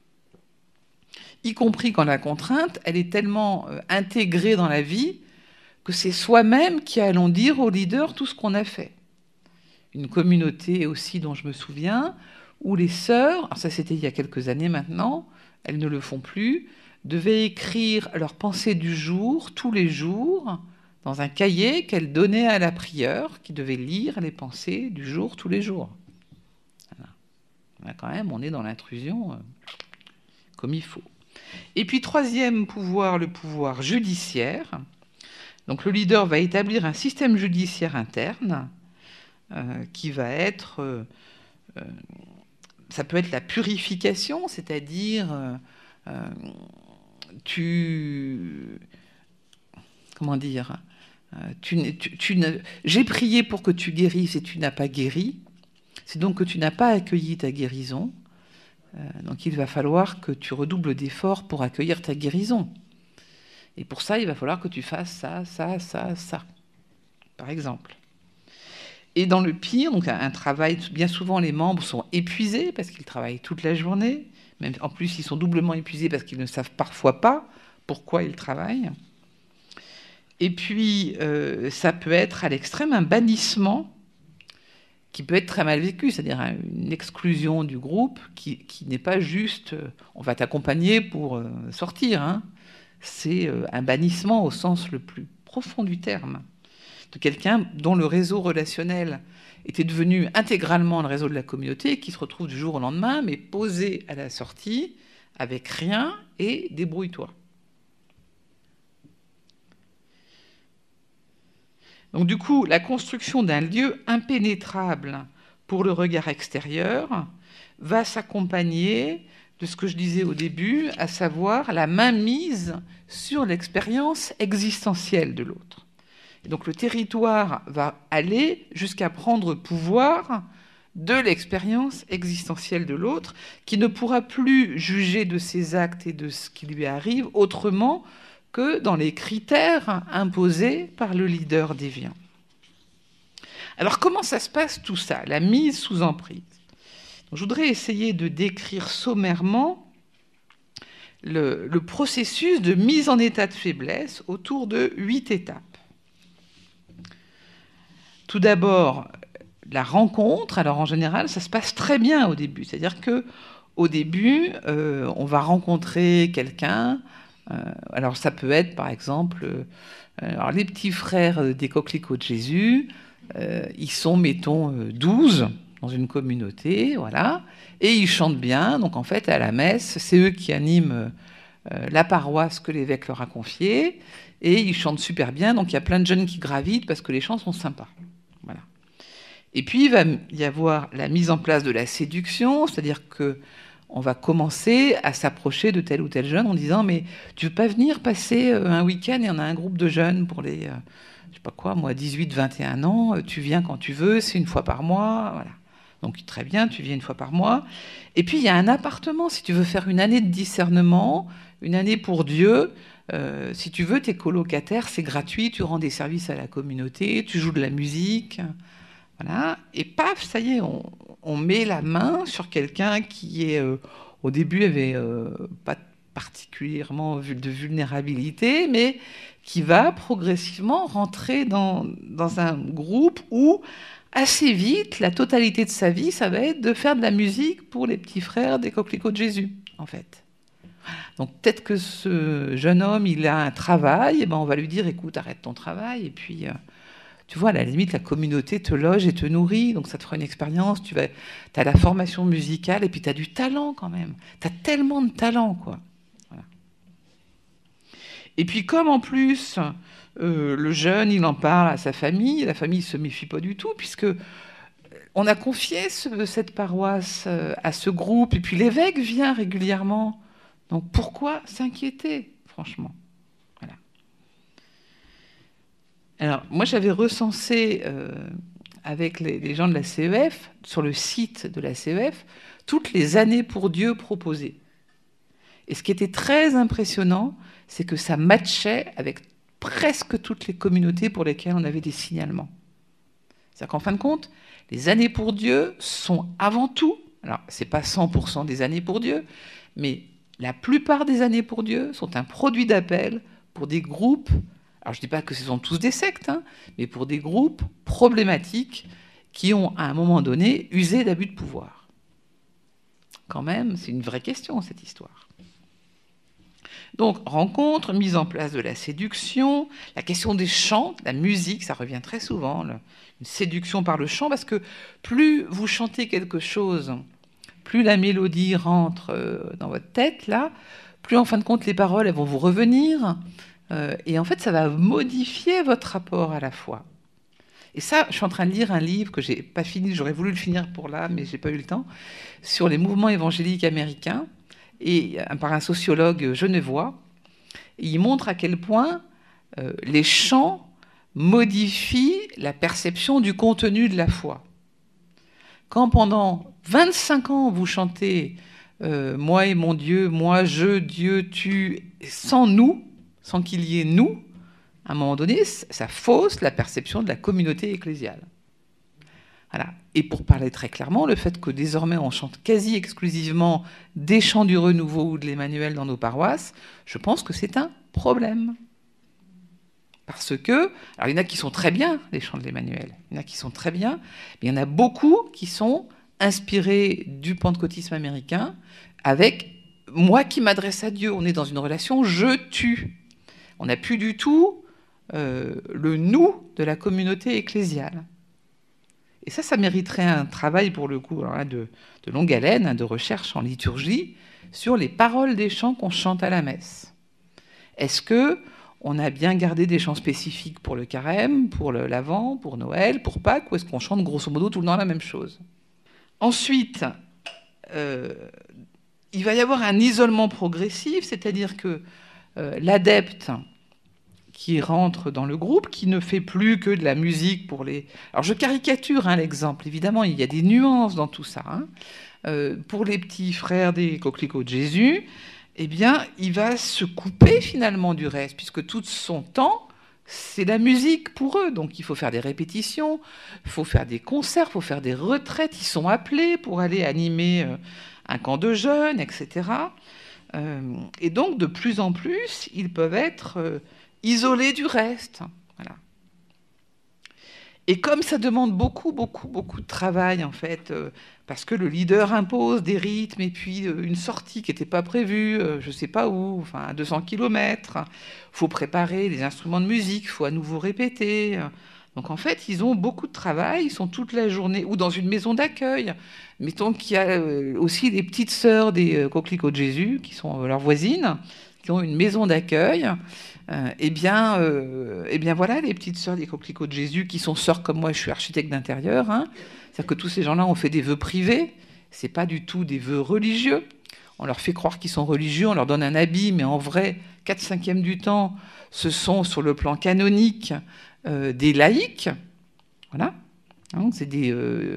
Y compris quand la contrainte, elle est tellement intégrée dans la vie que c'est soi-même qui allons dire au leader tout ce qu'on a fait. Une communauté aussi dont je me souviens, où les sœurs, alors ça c'était il y a quelques années maintenant, elles ne le font plus, devaient écrire leurs pensées du jour, tous les jours, dans un cahier qu'elles donnaient à la prieure, qui devait lire les pensées du jour, tous les jours. Voilà. Là, quand même, on est dans l'intrusion comme il faut. Et puis, troisième pouvoir, le pouvoir judiciaire. Donc, le leader va établir un système judiciaire interne qui va être... ça peut être la purification, c'est-à-dire... comment dire, j'ai prié pour que tu guérisses et tu n'as pas guéri. C'est donc que tu n'as pas accueilli ta guérison. Donc il va falloir que tu redoubles d'efforts pour accueillir ta guérison. Et pour ça, il va falloir que tu fasses ça, ça, ça, ça, par exemple. Et dans le pire, donc un travail, bien souvent les membres sont épuisés parce qu'ils travaillent toute la journée. Même, en plus, ils sont doublement épuisés parce qu'ils ne savent parfois pas pourquoi ils travaillent. Et puis, ça peut être à l'extrême un bannissement qui peut être très mal vécu, c'est-à-dire une exclusion du groupe qui n'est pas juste on va t'accompagner pour sortir. Hein. C'est un bannissement au sens le plus profond du terme. de quelqu'un dont le réseau relationnel était devenu intégralement le réseau de la communauté, qui se retrouve du jour au lendemain, mais posé à la sortie, avec rien, et débrouille-toi. Donc du coup, la construction d'un lieu impénétrable pour le regard extérieur va s'accompagner de ce que je disais au début, à savoir la mainmise sur l'expérience existentielle de l'autre. Et donc le territoire va aller jusqu'à prendre pouvoir de l'expérience existentielle de l'autre, qui ne pourra plus juger de ses actes et de ce qui lui arrive autrement que dans les critères imposés par le leader déviant. Alors comment ça se passe tout ça, la mise sous emprise? Donc, je voudrais essayer de décrire sommairement le processus de mise en état de faiblesse autour de 8 étapes. Tout d'abord, la rencontre. Alors en général, ça se passe très bien au début. C'est-à-dire qu'au début, on va rencontrer quelqu'un. Alors ça peut être, par exemple, alors les petits frères des Coquelicots de Jésus. Ils sont, mettons, 12 dans une communauté, voilà, et ils chantent bien. Donc en fait, à la messe, c'est eux qui animent la paroisse que l'évêque leur a confiée, et ils chantent super bien. Donc il y a plein de jeunes qui gravitent parce que les chants sont sympas. Voilà. Et puis il va y avoir la mise en place de la séduction, c'est-à-dire que on va commencer à s'approcher de tel ou tel jeune en disant « Mais tu veux pas venir passer un week-end et on a un groupe de jeunes pour les... je sais pas quoi, moi, 18, 21 ans, tu viens quand tu veux, c'est une fois par mois. » Voilà. Donc très bien, tu viens une fois par mois. Et puis il y a un appartement, si tu veux faire une année de discernement, une année pour Dieu, si tu veux, t'es colocataire, c'est gratuit, tu rends des services à la communauté, tu joues de la musique. Voilà. Et paf, ça y est, on met la main sur quelqu'un qui est, au début, avait pas particulièrement de vulnérabilité, mais qui va progressivement rentrer dans un groupe où, assez vite, la totalité de sa vie, ça va être de faire de la musique pour les petits frères des Coquelicots de Jésus, en fait. Donc peut-être que ce jeune homme, il a un travail, et ben on va lui dire, écoute, arrête ton travail, et puis... tu vois, à la limite, la communauté te loge et te nourrit, donc ça te fera une expérience. Tu as la formation musicale et puis tu as du talent quand même. Tu as tellement de talent, quoi. Voilà. Et puis comme en plus, le jeune, il en parle à sa famille, la famille ne se méfie pas du tout, puisque on a confié cette paroisse à ce groupe, et puis l'évêque vient régulièrement. Donc pourquoi s'inquiéter, franchement ? Alors, moi, j'avais recensé avec les gens de la CEF, sur le site de la CEF, toutes les années pour Dieu proposées. Et ce qui était très impressionnant, c'est que ça matchait avec presque toutes les communautés pour lesquelles on avait des signalements. C'est-à-dire qu'en fin de compte, les années pour Dieu sont avant tout, alors c'est pas 100% des années pour Dieu, mais la plupart des années pour Dieu sont un produit d'appel pour des groupes. Alors je ne dis pas que ce sont tous des sectes, hein, mais pour des groupes problématiques qui ont, à un moment donné, usé d'abus de pouvoir. Quand même, c'est une vraie question, cette histoire. Donc, rencontre, mise en place de la séduction, la question des chants, de la musique, ça revient très souvent, une séduction par le chant, parce que plus vous chantez quelque chose, plus la mélodie rentre dans votre tête, là, plus en fin de compte les paroles, elles vont vous revenir. Et en fait, ça va modifier votre rapport à la foi. Et ça, je suis en train de lire un livre que j'ai pas fini, j'aurais voulu le finir pour là, mais j'ai pas eu le temps, sur les mouvements évangéliques américains, et par un sociologue genevois. Et il montre à quel point les chants modifient la perception du contenu de la foi. Quand pendant 25 ans, vous chantez « Moi et mon Dieu, moi, je, Dieu, tu », sans nous, sans qu'il y ait nous, à un moment donné, ça fausse la perception de la communauté ecclésiale. Voilà. Et pour parler très clairement, le fait que désormais on chante quasi exclusivement des chants du Renouveau ou de l'Emmanuel dans nos paroisses, je pense que c'est un problème. Parce que, alors il y en a qui sont très bien, les chants de l'Emmanuel, il y en a qui sont très bien, mais il y en a beaucoup qui sont inspirés du pentecôtisme américain, avec moi qui m'adresse à Dieu. On est dans une relation je-tu. On n'a plus du tout le nous de la communauté ecclésiale. Et ça mériterait un travail, pour le coup, alors là, de longue haleine, de recherche en liturgie, sur les paroles des chants qu'on chante à la messe. Est-ce qu'on a bien gardé des chants spécifiques pour le carême, pour l'Avent, pour Noël, pour Pâques, ou est-ce qu'on chante grosso modo tout le temps la même chose? Ensuite, il va y avoir un isolement progressif, c'est-à-dire que l'adepte qui rentre dans le groupe, qui ne fait plus que de la musique pour les... Alors je caricature l'exemple, évidemment, il y a des nuances dans tout ça. Pour les petits frères des Coquelicots de Jésus, eh bien, il va se couper finalement du reste, puisque tout son temps, c'est la musique pour eux. Donc il faut faire des répétitions, il faut faire des concerts, il faut faire des retraites. Ils sont appelés pour aller animer un camp de jeunes, etc. Et donc, de plus en plus, ils peuvent être isolés du reste. Voilà. Et comme ça demande beaucoup de travail, en fait, parce que le leader impose des rythmes et puis une sortie qui n'était pas prévue, je ne sais pas où, enfin, à 200 km, il faut préparer les instruments de musique, il faut à nouveau répéter. Donc, en fait, ils ont beaucoup de travail, ils sont toute la journée, ou dans une maison d'accueil. Mettons qu'il y a aussi les petites sœurs des Coquelicots de Jésus, qui sont leurs voisines, qui ont une maison d'accueil. Eh bien, voilà, les petites sœurs des Coquelicots de Jésus, qui sont sœurs comme moi, je suis architecte d'intérieur. C'est-à-dire que tous ces gens-là ont fait des vœux privés. C'est pas du tout des vœux religieux. On leur fait croire qu'ils sont religieux, on leur donne un habit, mais en vrai, 4/5 du temps, ce sont, sur le plan canonique, des laïcs. Voilà. C'est des...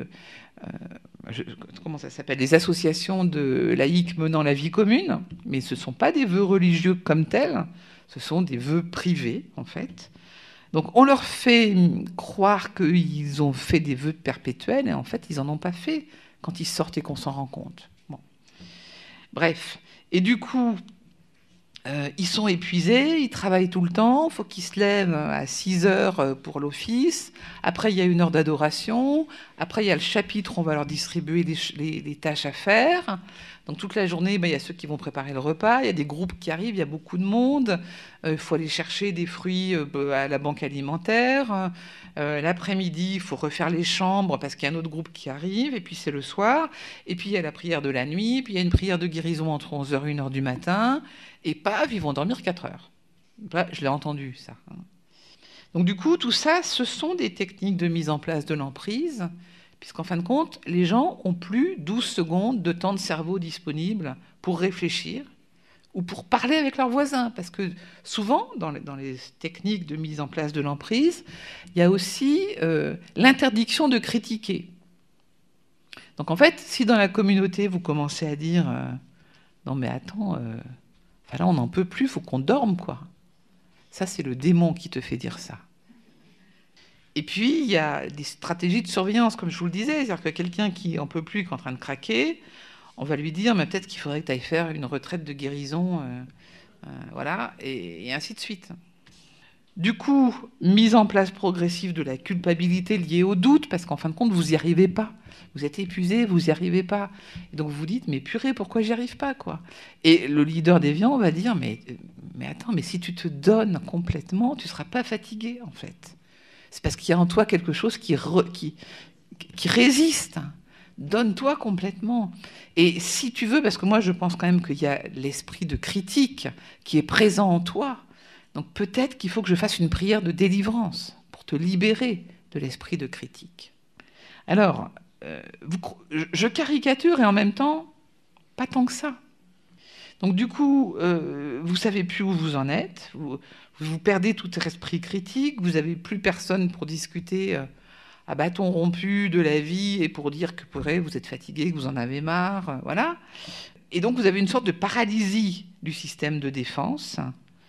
comment ça s'appelle? Des associations de laïcs menant la vie commune, mais ce ne sont pas des vœux religieux comme tels, ce sont des vœux privés, en fait. Donc on leur fait croire qu'ils ont fait des vœux perpétuels, et en fait, ils n'en ont pas fait quand ils sortent et qu'on s'en rend compte. Bon. Bref. Et du coup, ils sont épuisés, ils travaillent tout le temps, il faut qu'ils se lèvent à 6 heures pour l'office. Après, il y a 1 heure d'adoration. Après, il y a le chapitre, on va leur distribuer les tâches à faire. Donc toute la journée, il y a ceux qui vont préparer le repas, il y a des groupes qui arrivent, il y a beaucoup de monde. Il faut aller chercher des fruits à la banque alimentaire. L'après-midi, il faut refaire les chambres parce qu'il y a un autre groupe qui arrive. Et puis c'est le soir. Et puis il y a la prière de la nuit. Puis il y a une prière de guérison entre 11h et 1h du matin. Et paf, ils vont dormir 4 heures. Là, je l'ai entendu, ça. Donc du coup, tout ça, ce sont des techniques de mise en place de l'emprise, puisqu'en fin de compte, les gens ont plus 12 secondes de temps de cerveau disponible pour réfléchir ou pour parler avec leurs voisins. Parce que souvent, dans les techniques de mise en place de l'emprise, il y a aussi l'interdiction de critiquer. Donc en fait, si dans la communauté, vous commencez à dire non mais attends, là on n'en peut plus, il faut qu'on dorme, quoi. Ça, c'est le démon qui te fait dire ça. Et puis, il y a des stratégies de surveillance, comme je vous le disais. C'est-à-dire que quelqu'un qui n'en peut plus, qui est en train de craquer, on va lui dire, mais peut-être qu'il faudrait que tu ailles faire une retraite de guérison, voilà, et ainsi de suite. Du coup, mise en place progressive de la culpabilité liée au doute, parce qu'en fin de compte, vous n'y arrivez pas. Vous êtes épuisé, vous n'y arrivez pas. Et donc vous dites, mais purée, pourquoi j'y arrive pas, quoi? Et le leader déviant va dire, mais attends, mais si tu te donnes complètement, tu ne seras pas fatigué, en fait. C'est parce qu'il y a en toi quelque chose qui résiste. Donne-toi complètement. Et si tu veux, parce que moi je pense quand même qu'il y a l'esprit de critique qui est présent en toi, donc peut-être qu'il faut que je fasse une prière de délivrance pour te libérer de l'esprit de critique. Alors, je caricature et en même temps, pas tant que ça. Donc du coup, vous ne savez plus où vous en êtes, vous perdez tout esprit critique, vous n'avez plus personne pour discuter à bâton rompu de la vie et pour dire que vous êtes fatigué, que vous en avez marre, voilà. Et donc vous avez une sorte de paralysie du système de défense,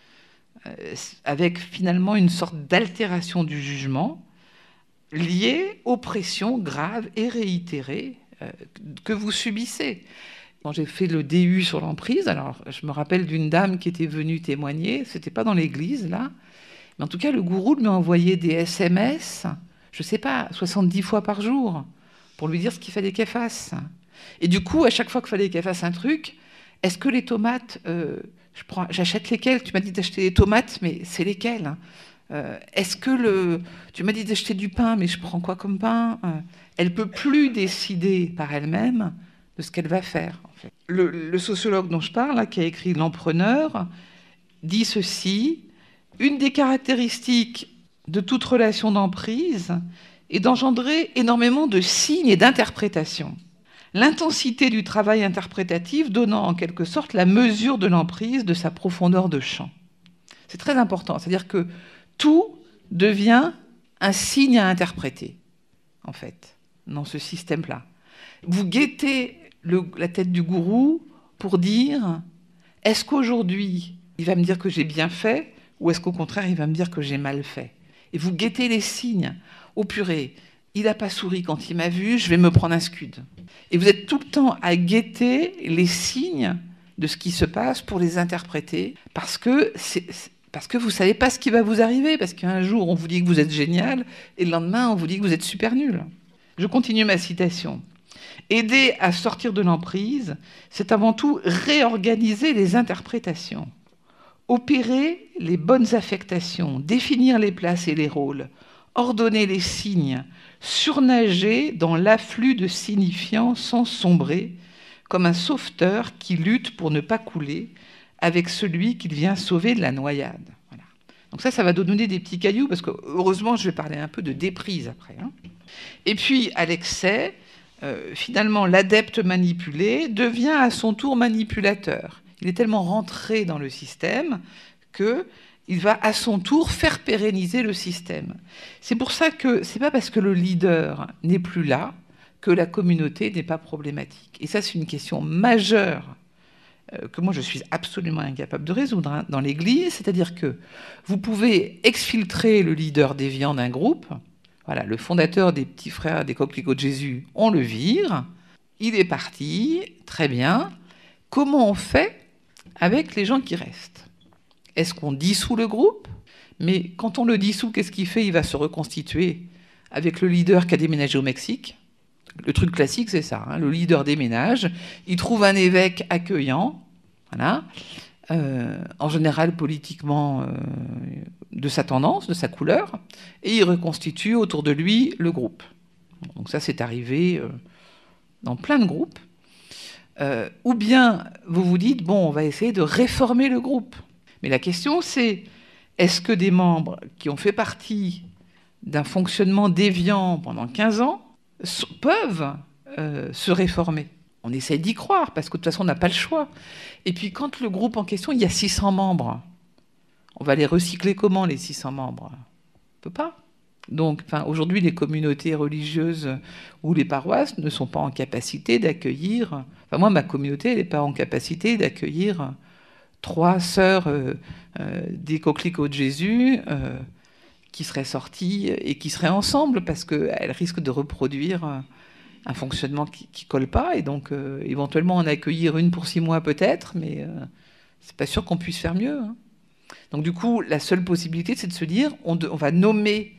avec finalement une sorte d'altération du jugement liée aux pressions graves et réitérées que vous subissez. Quand j'ai fait le DU sur l'emprise, alors je me rappelle d'une dame qui était venue témoigner, c'était pas dans l'église là, mais en tout cas le gourou lui a envoyé des SMS, je sais pas, 70 fois par jour, pour lui dire ce qu'il fallait qu'elle fasse. Et du coup, à chaque fois qu'il fallait qu'elle fasse un truc, est-ce que les tomates, j'achète lesquelles? Tu m'as dit d'acheter des tomates, mais c'est lesquelles? Est-ce que tu m'as dit d'acheter du pain, mais je prends quoi comme pain? Elle peut plus décider par elle-même de ce qu'elle va faire. En fait. Le sociologue dont je parle, là, qui a écrit L'Empreneur, dit ceci: une des caractéristiques de toute relation d'emprise est d'engendrer énormément de signes et d'interprétations. L'intensité du travail interprétatif donnant en quelque sorte la mesure de l'emprise, de sa profondeur de champ. C'est très important, c'est-à-dire que tout devient un signe à interpréter, en fait, dans ce système-là. Vous guettez la tête du gourou pour dire, est-ce qu'aujourd'hui, il va me dire que j'ai bien fait, ou est-ce qu'au contraire, il va me dire que j'ai mal fait? Et vous guettez les signes. Oh purée, il n'a pas souri quand il m'a vu, je vais me prendre un scud. Et vous êtes tout le temps à guetter les signes de ce qui se passe pour les interpréter, parce que vous ne savez pas ce qui va vous arriver, parce qu'un jour, on vous dit que vous êtes génial, et le lendemain, on vous dit que vous êtes super nul. Je continue ma citation. Aider à sortir de l'emprise, c'est avant tout réorganiser les interprétations, opérer les bonnes affectations, définir les places et les rôles, ordonner les signes, surnager dans l'afflux de signifiants sans sombrer, comme un sauveteur qui lutte pour ne pas couler avec celui qu'il vient sauver de la noyade. Voilà. Donc ça va donner des petits cailloux, parce que heureusement, je vais parler un peu de déprise après. Et puis, à l'excès, finalement, l'adepte manipulé devient à son tour manipulateur. Il est tellement rentré dans le système qu'il va à son tour faire pérenniser le système. C'est pour ça que c'est pas parce que le leader n'est plus là que la communauté n'est pas problématique. Et ça, c'est une question majeure que moi je suis absolument incapable de résoudre dans l'Église, c'est-à-dire que vous pouvez exfiltrer le leader déviant d'un groupe. Voilà, le fondateur des Petits Frères des Coquelicots de Jésus, on le vire, il est parti, très bien. Comment on fait avec les gens qui restent? Est-ce qu'on dissout le groupe? Mais quand on le dissout, qu'est-ce qu'il fait? Il va se reconstituer avec le leader qui a déménagé au Mexique. Le truc classique, c'est ça. Le leader déménage, il trouve un évêque accueillant, voilà, en général politiquement de sa tendance, de sa couleur, et il reconstitue autour de lui le groupe. Donc ça, c'est arrivé dans plein de groupes. Ou bien vous vous dites, bon, on va essayer de réformer le groupe. Mais la question, c'est, est-ce que des membres qui ont fait partie d'un fonctionnement déviant pendant 15 ans peuvent se réformer? On essaie d'y croire, parce que de toute façon, on n'a pas le choix. Et puis, quand le groupe en question, il y a 600 membres, on va les recycler comment, les 600 membres? On ne peut pas. Donc, aujourd'hui, les communautés religieuses ou les paroisses ne sont pas en capacité d'accueillir... moi, ma communauté, elle n'est pas en capacité d'accueillir 3 sœurs des Coquelicots de Jésus qui seraient sorties et qui seraient ensemble, parce qu'elles risquent de reproduire un fonctionnement qui ne colle pas, et donc éventuellement en accueillir une pour 6 mois peut-être, mais c'est pas sûr qu'on puisse faire mieux. Donc du coup, la seule possibilité, c'est de se dire, on va nommer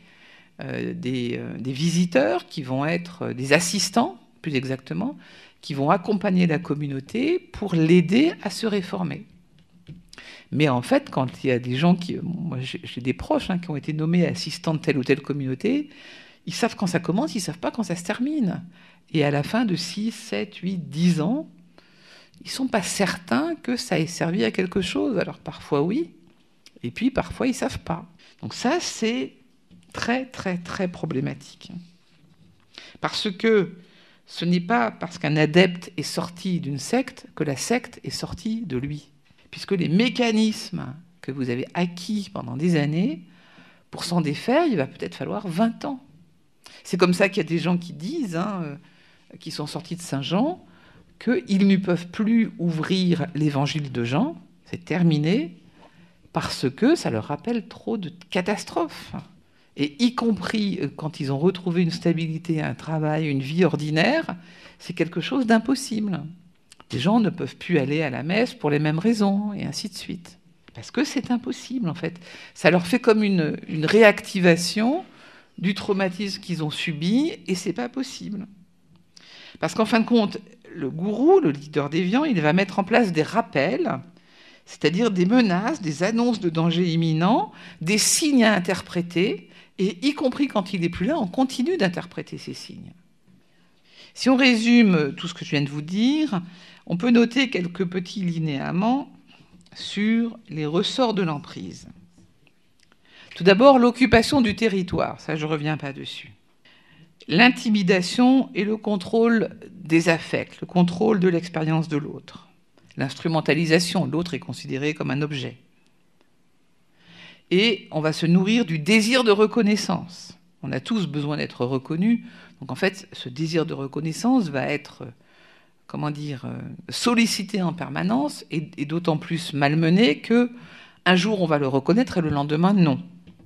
des visiteurs qui vont être des assistants, plus exactement, qui vont accompagner la communauté pour l'aider à se réformer. Mais en fait, quand il y a des gens moi j'ai des proches qui ont été nommés assistants de telle ou telle communauté, ils savent quand ça commence, ils ne savent pas quand ça se termine. Et à la fin de 6, 7, 8, 10 ans, ils ne sont pas certains que ça ait servi à quelque chose. Alors parfois oui, et puis parfois ils ne savent pas. Donc ça, c'est très, très, très problématique. Parce que ce n'est pas parce qu'un adepte est sorti d'une secte que la secte est sortie de lui. Puisque les mécanismes que vous avez acquis pendant des années, pour s'en défaire, il va peut-être falloir 20 ans. C'est comme ça qu'il y a des gens qui disent, qui sont sortis de Saint-Jean, qu'ils ne peuvent plus ouvrir l'évangile de Jean, c'est terminé, parce que ça leur rappelle trop de catastrophes. Et y compris quand ils ont retrouvé une stabilité, un travail, une vie ordinaire, c'est quelque chose d'impossible. Les gens ne peuvent plus aller à la messe pour les mêmes raisons, et ainsi de suite. Parce que c'est impossible, en fait. Ça leur fait comme une réactivation du traumatisme qu'ils ont subi, et c'est pas possible. Parce qu'en fin de compte, le gourou, le leader déviant, il va mettre en place des rappels, c'est-à-dire des menaces, des annonces de danger imminent, des signes à interpréter, et y compris quand il n'est plus là, on continue d'interpréter ces signes. Si on résume tout ce que je viens de vous dire, on peut noter quelques petits linéaments sur les ressorts de l'emprise. Tout d'abord, l'occupation du territoire, ça je ne reviens pas dessus. L'intimidation et le contrôle des affects, le contrôle de l'expérience de l'autre. L'instrumentalisation, l'autre est considéré comme un objet. Et on va se nourrir du désir de reconnaissance. On a tous besoin d'être reconnus. Donc en fait, ce désir de reconnaissance va être, sollicité en permanence et d'autant plus malmené qu'un jour on va le reconnaître et le lendemain non.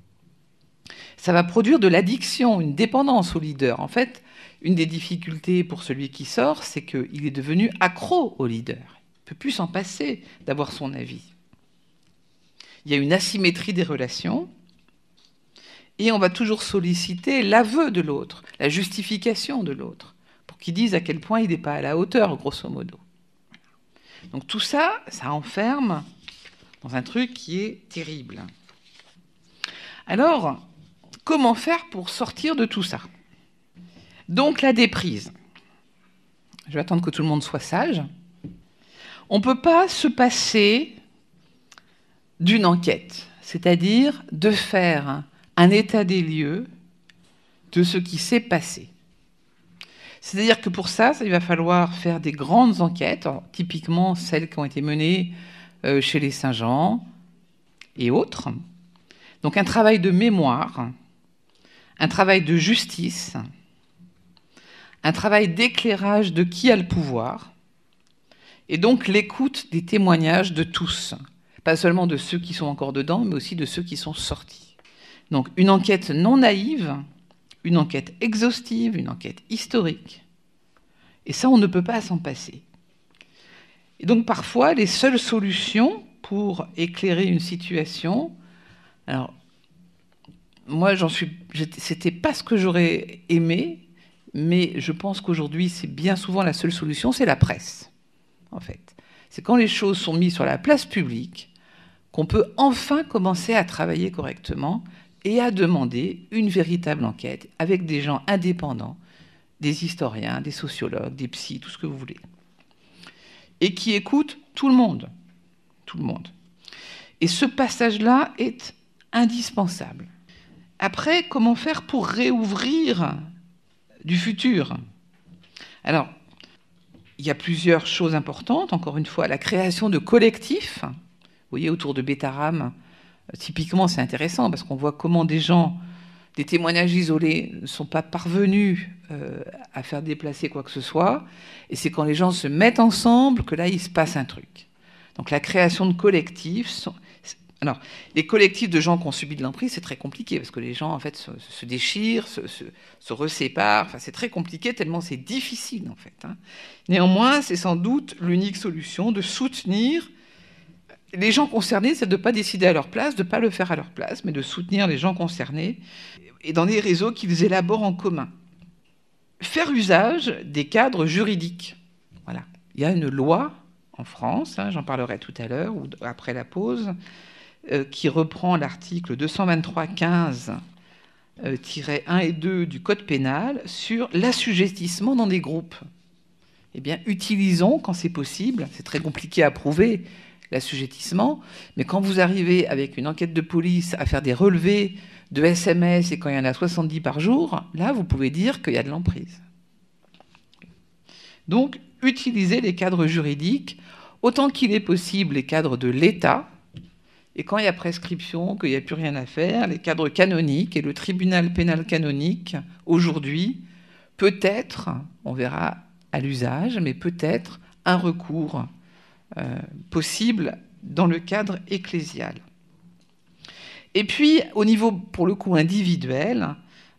Ça va produire de l'addiction, une dépendance au leader. En fait, une des difficultés pour celui qui sort, c'est qu'il est devenu accro au leader. Il ne peut plus s'en passer d'avoir son avis. Il y a une asymétrie des relations et on va toujours solliciter l'aveu de l'autre, la justification de l'autre, pour qu'il dise à quel point il n'est pas à la hauteur, grosso modo. Donc tout ça, ça enferme dans un truc qui est terrible. Alors, comment faire pour sortir de tout ça? Donc la déprise. Je vais attendre que tout le monde soit sage. On ne peut pas se passer d'une enquête, c'est-à-dire de faire un état des lieux de ce qui s'est passé. C'est-à-dire que pour ça, il va falloir faire des grandes enquêtes, typiquement celles qui ont été menées chez les Saint-Jean et autres. Donc un travail de mémoire, un travail de justice, un travail d'éclairage de qui a le pouvoir, et donc l'écoute des témoignages de tous, pas seulement de ceux qui sont encore dedans, mais aussi de ceux qui sont sortis. Donc une enquête non naïve, une enquête exhaustive, une enquête historique, et ça on ne peut pas s'en passer. Et donc parfois les seules solutions pour éclairer une situation, alors moi c'était pas ce que j'aurais aimé, mais je pense qu'aujourd'hui c'est bien souvent la seule solution, c'est la presse, en fait. C'est quand les choses sont mises sur la place publique qu'on peut enfin commencer à travailler correctement et à demander une véritable enquête avec des gens indépendants, des historiens, des sociologues, des psys, tout ce que vous voulez, et qui écoutent tout le monde. Tout le monde. Et ce passage-là est indispensable. Après, comment faire pour réouvrir du futur? Alors, il y a plusieurs choses importantes. Encore une fois, la création de collectifs. Vous voyez, autour de Bétarame, typiquement, c'est intéressant parce qu'on voit comment des gens, des témoignages isolés, ne sont pas parvenus à faire déplacer quoi que ce soit. Et c'est quand les gens se mettent ensemble que là, il se passe un truc. Donc la création de collectifs. Alors, les collectifs de gens qui ont subi de l'emprise, c'est très compliqué parce que les gens, en fait, se déchirent, se reséparent. Enfin, c'est très compliqué tellement c'est difficile, en fait. Néanmoins, c'est sans doute l'unique solution de soutenir les gens concernés, c'est de ne pas décider à leur place, de ne pas le faire à leur place, mais de soutenir les gens concernés et dans des réseaux qu'ils élaborent en commun. Faire usage des cadres juridiques. Voilà. Il y a une loi en France, j'en parlerai tout à l'heure ou après la pause, qui reprend l'article 223-15-1 et 2 du Code pénal sur l'assujettissement dans des groupes. Eh bien, utilisons, quand c'est possible, c'est très compliqué à prouver, l'assujettissement, mais quand vous arrivez avec une enquête de police à faire des relevés de SMS et quand il y en a 70 par jour, là, vous pouvez dire qu'il y a de l'emprise. Donc, utilisez les cadres juridiques, autant qu'il est possible les cadres de l'État, et quand il y a prescription, qu'il n'y a plus rien à faire, les cadres canoniques, et le tribunal pénal canonique, aujourd'hui, peut-être, on verra à l'usage, mais peut-être un recours possible dans le cadre ecclésial. Et puis, au niveau, pour le coup, individuel,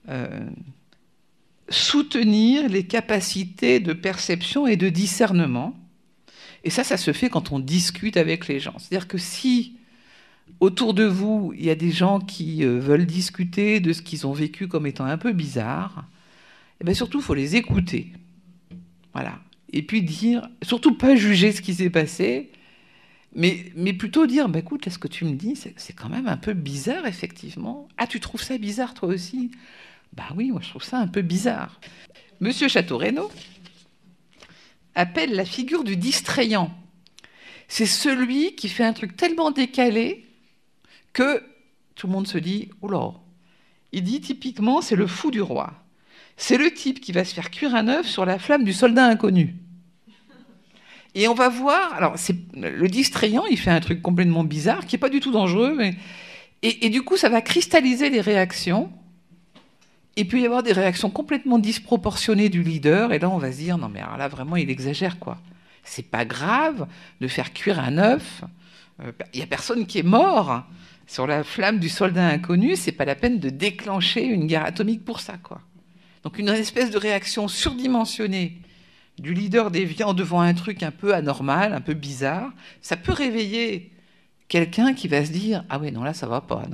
soutenir les capacités de perception et de discernement. Et ça se fait quand on discute avec les gens. C'est-à-dire que si, autour de vous, il y a des gens qui veulent discuter de ce qu'ils ont vécu comme étant un peu bizarre, eh bien surtout, il faut les écouter. Voilà. Et puis dire, surtout pas juger ce qui s'est passé, Mais plutôt dire, bah, écoute, là, ce que tu me dis, c'est quand même un peu bizarre, effectivement. Ah, tu trouves ça bizarre, toi aussi? Bah oui, moi, je trouve ça un peu bizarre. Monsieur Château-Renaud appelle la figure du distrayant. C'est celui qui fait un truc tellement décalé que tout le monde se dit, oula. Il dit typiquement, c'est le fou du roi. C'est le type qui va se faire cuire un œuf sur la flamme du soldat inconnu. Et on va voir, alors le distrayant, il fait un truc complètement bizarre, qui n'est pas du tout dangereux, et du coup, ça va cristalliser les réactions. Il peut y avoir des réactions complètement disproportionnées du leader, et là, on va se dire, non mais alors là, vraiment, il exagère, quoi. C'est pas grave de faire cuire un œuf. Il n'y a personne qui est mort sur la flamme du soldat inconnu, c'est pas la peine de déclencher une guerre atomique pour ça, quoi. Donc une espèce de réaction surdimensionnée du leader déviant devant un truc un peu anormal, un peu bizarre, ça peut réveiller quelqu'un qui va se dire « Ah ouais, non, là, ça va pas, non ».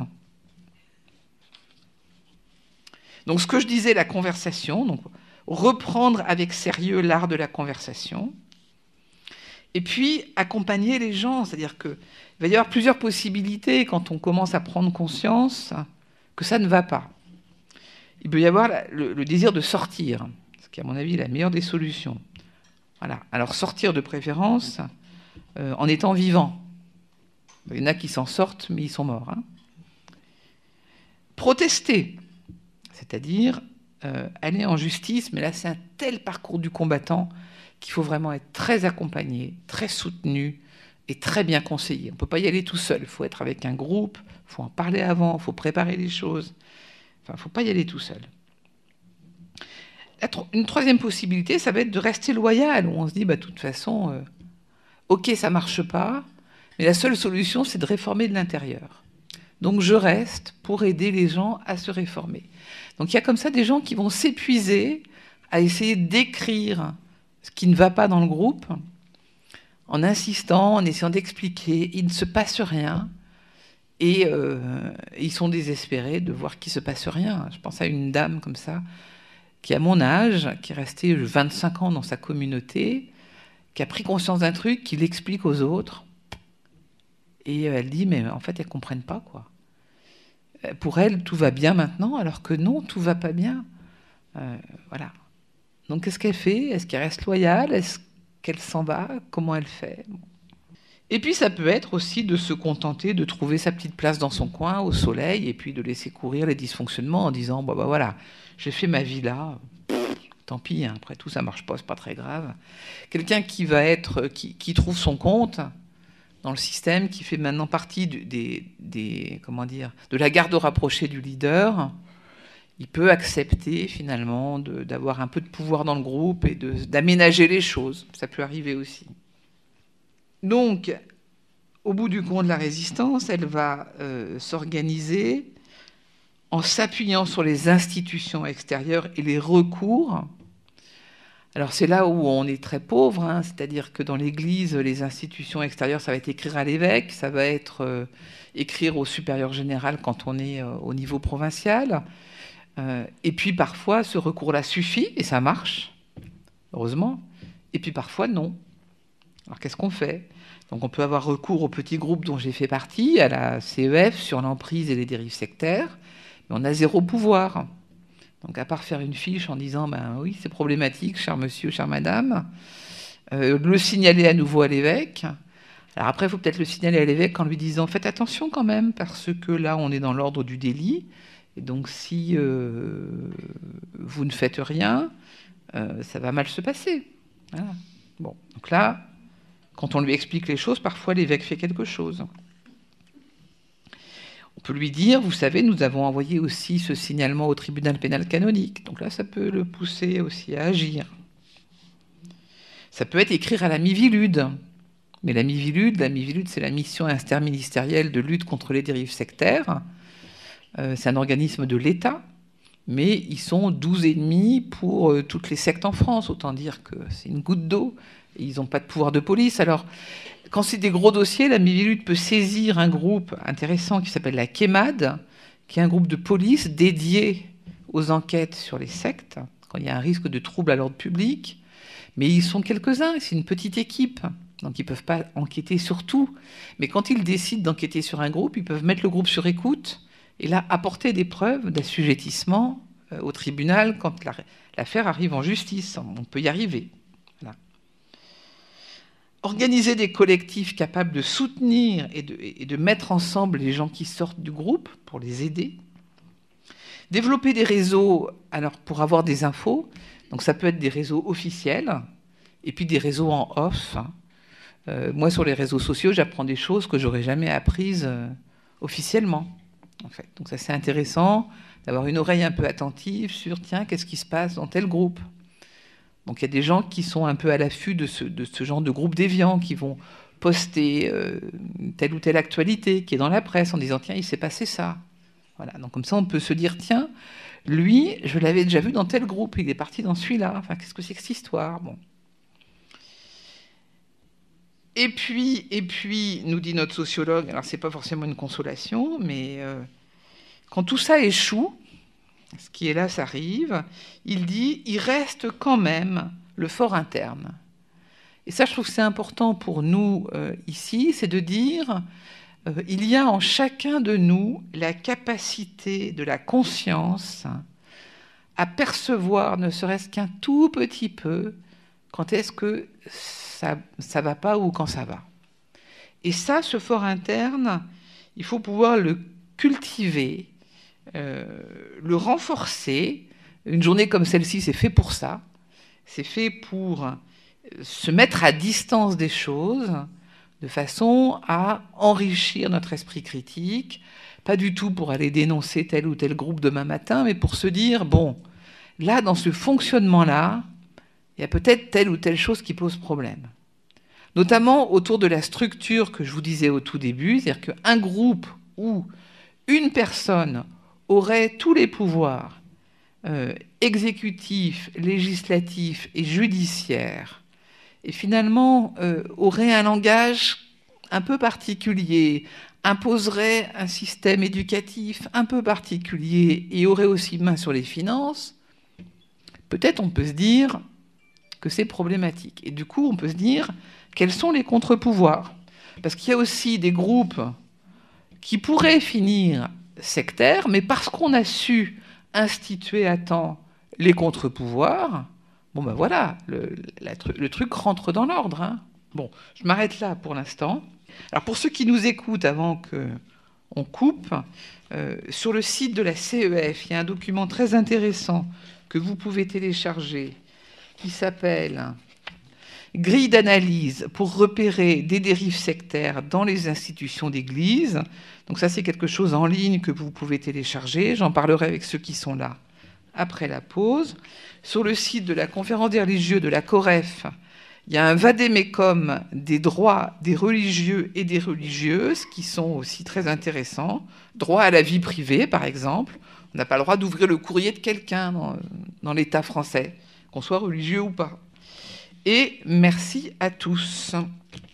Donc ce que je disais, la conversation, donc reprendre avec sérieux l'art de la conversation, et puis accompagner les gens, c'est-à-dire qu'il va y avoir plusieurs possibilités quand on commence à prendre conscience que ça ne va pas. Il peut y avoir le désir de sortir, ce qui est à mon avis la meilleure des solutions. Voilà. Alors sortir de préférence en étant vivant. Il y en a qui s'en sortent, mais ils sont morts. Hein. Protester, c'est-à-dire aller en justice, mais là c'est un tel parcours du combattant qu'il faut vraiment être très accompagné, très soutenu et très bien conseillé. On ne peut pas y aller tout seul, il faut être avec un groupe, il faut en parler avant, il faut préparer les choses. Enfin, il ne faut pas y aller tout seul. Une troisième possibilité, ça va être de rester loyal, où on se dit, bah, de toute façon, ok, ça ne marche pas, mais la seule solution, c'est de réformer de l'intérieur. Donc je reste pour aider les gens à se réformer. Donc il y a comme ça des gens qui vont s'épuiser à essayer d'écrire ce qui ne va pas dans le groupe, en insistant, en essayant d'expliquer, il ne se passe rien, et ils sont désespérés de voir qu'il ne se passe rien. Je pense à une dame comme ça, qui a mon âge, qui est restée 25 ans dans sa communauté, qui a pris conscience d'un truc, qui l'explique aux autres, et elle dit, mais en fait, elles ne comprennent pas, quoi. Pour elle, tout va bien maintenant, alors que non, tout ne va pas bien. Voilà. Donc, qu'est-ce qu'elle fait? Est-ce qu'elle reste loyale? Est-ce qu'elle s'en va? Comment elle fait? Et puis, ça peut être aussi de se contenter de trouver sa petite place dans son coin, au soleil, et puis de laisser courir les dysfonctionnements en disant, bah voilà, j'ai fait ma vie là, tant pis, hein, après tout, ça ne marche pas, c'est pas très grave. Quelqu'un qui va être, qui trouve son compte dans le système, qui fait maintenant partie comment dire, de la garde rapprochée du leader, il peut accepter finalement d'avoir un peu de pouvoir dans le groupe et d'aménager les choses. Ça peut arriver aussi. Donc, au bout du compte, la résistance, elle va s'organiser en s'appuyant sur les institutions extérieures et les recours. Alors c'est là où on est très pauvre, hein, c'est-à-dire que dans l'Église, les institutions extérieures, ça va être écrire à l'évêque, ça va être écrire au supérieur général quand on est au niveau provincial. Et puis parfois, ce recours-là suffit, et ça marche, heureusement. Et puis parfois, non. Alors qu'est-ce qu'on fait? Donc on peut avoir recours au petit groupe dont j'ai fait partie, à la CEF, sur l'emprise et les dérives sectaires, mais on a zéro pouvoir. Donc à part faire une fiche en disant, ben oui, c'est problématique, cher monsieur, chère madame, le signaler à nouveau à l'évêque. Alors après, il faut peut-être le signaler à l'évêque en lui disant, faites attention quand même, parce que là, on est dans l'ordre du délit, et donc si vous ne faites rien, ça va mal se passer. Voilà. Bon, donc là, quand on lui explique les choses, parfois l'évêque fait quelque chose. On peut lui dire, vous savez, nous avons envoyé aussi ce signalement au tribunal pénal canonique. Donc là, ça peut le pousser aussi à agir. Ça peut être écrire à la Mivilude. Mais la Mivilude, c'est la mission interministérielle de lutte contre les dérives sectaires. C'est un organisme de l'État, mais ils sont 12,5 pour toutes les sectes en France. Autant dire que c'est une goutte d'eau. Et ils n'ont pas de pouvoir de police. Alors, quand c'est des gros dossiers, la Mivilude peut saisir un groupe intéressant qui s'appelle la KEMAD, qui est un groupe de police dédié aux enquêtes sur les sectes, quand il y a un risque de trouble à l'ordre public. Mais ils sont quelques-uns, c'est une petite équipe. Donc ils ne peuvent pas enquêter sur tout. Mais quand ils décident d'enquêter sur un groupe, ils peuvent mettre le groupe sur écoute et là apporter des preuves d'assujettissement au tribunal quand l'affaire arrive en justice. On peut y arriver. Voilà. Organiser des collectifs capables de soutenir et de mettre ensemble les gens qui sortent du groupe pour les aider. Développer des réseaux pour avoir des infos. Donc ça peut être des réseaux officiels et puis des réseaux en off. Moi, sur les réseaux sociaux, j'apprends des choses que j'aurais jamais apprises officiellement, en fait. Donc ça, c'est intéressant d'avoir une oreille un peu attentive sur, tiens, qu'est-ce qui se passe dans tel groupe ? Donc il y a des gens qui sont un peu à l'affût de ce genre de groupe déviant, qui vont poster telle ou telle actualité qui est dans la presse en disant, tiens, il s'est passé ça. Voilà. Donc comme ça, on peut se dire, tiens, lui, je l'avais déjà vu dans tel groupe, il est parti dans celui-là. Enfin, qu'est-ce que c'est que cette histoire ? Bon. Et puis, nous dit notre sociologue, alors c'est pas forcément une consolation, mais quand tout ça échoue, ce qui est là, ça arrive, il dit, il reste quand même le fort interne. Et ça, je trouve que c'est important pour nous ici, c'est de dire, il y a en chacun de nous la capacité de la conscience à percevoir, ne serait-ce qu'un tout petit peu, quand est-ce que ça va pas ou quand ça va. Et ça, ce fort interne, il faut pouvoir le cultiver, le renforcer. Une journée comme celle-ci, c'est fait pour ça. C'est fait pour se mettre à distance des choses de façon à enrichir notre esprit critique, pas du tout pour aller dénoncer tel ou tel groupe demain matin, mais pour se dire, bon, là, dans ce fonctionnement-là, il y a peut-être telle ou telle chose qui pose problème. Notamment autour de la structure que je vous disais au tout début, c'est-à-dire qu'un groupe où une personne aurait tous les pouvoirs exécutifs, législatifs et judiciaires, et finalement aurait un langage un peu particulier, imposerait un système éducatif un peu particulier et aurait aussi main sur les finances, peut-être on peut se dire que c'est problématique. Et du coup, on peut se dire, quels sont les contre-pouvoirs ? Parce qu'il y a aussi des groupes qui pourraient finir sectaires, mais parce qu'on a su instituer à temps les contre-pouvoirs, bon ben voilà, le truc rentre dans l'ordre. Hein. Bon, je m'arrête là pour l'instant. Alors pour ceux qui nous écoutent avant qu'on coupe, sur le site de la CEF, il y a un document très intéressant que vous pouvez télécharger qui s'appelle « Grille d'analyse pour repérer des dérives sectaires dans les institutions d'Église ». Donc ça, c'est quelque chose en ligne que vous pouvez télécharger. J'en parlerai avec ceux qui sont là après la pause. Sur le site de la Conférence des religieux de la COREF, il y a un vade-mecum des droits des religieux et des religieuses qui sont aussi très intéressants. Droit à la vie privée, par exemple. On n'a pas le droit d'ouvrir le courrier de quelqu'un dans l'État français, qu'on soit religieux ou pas. Et merci à tous.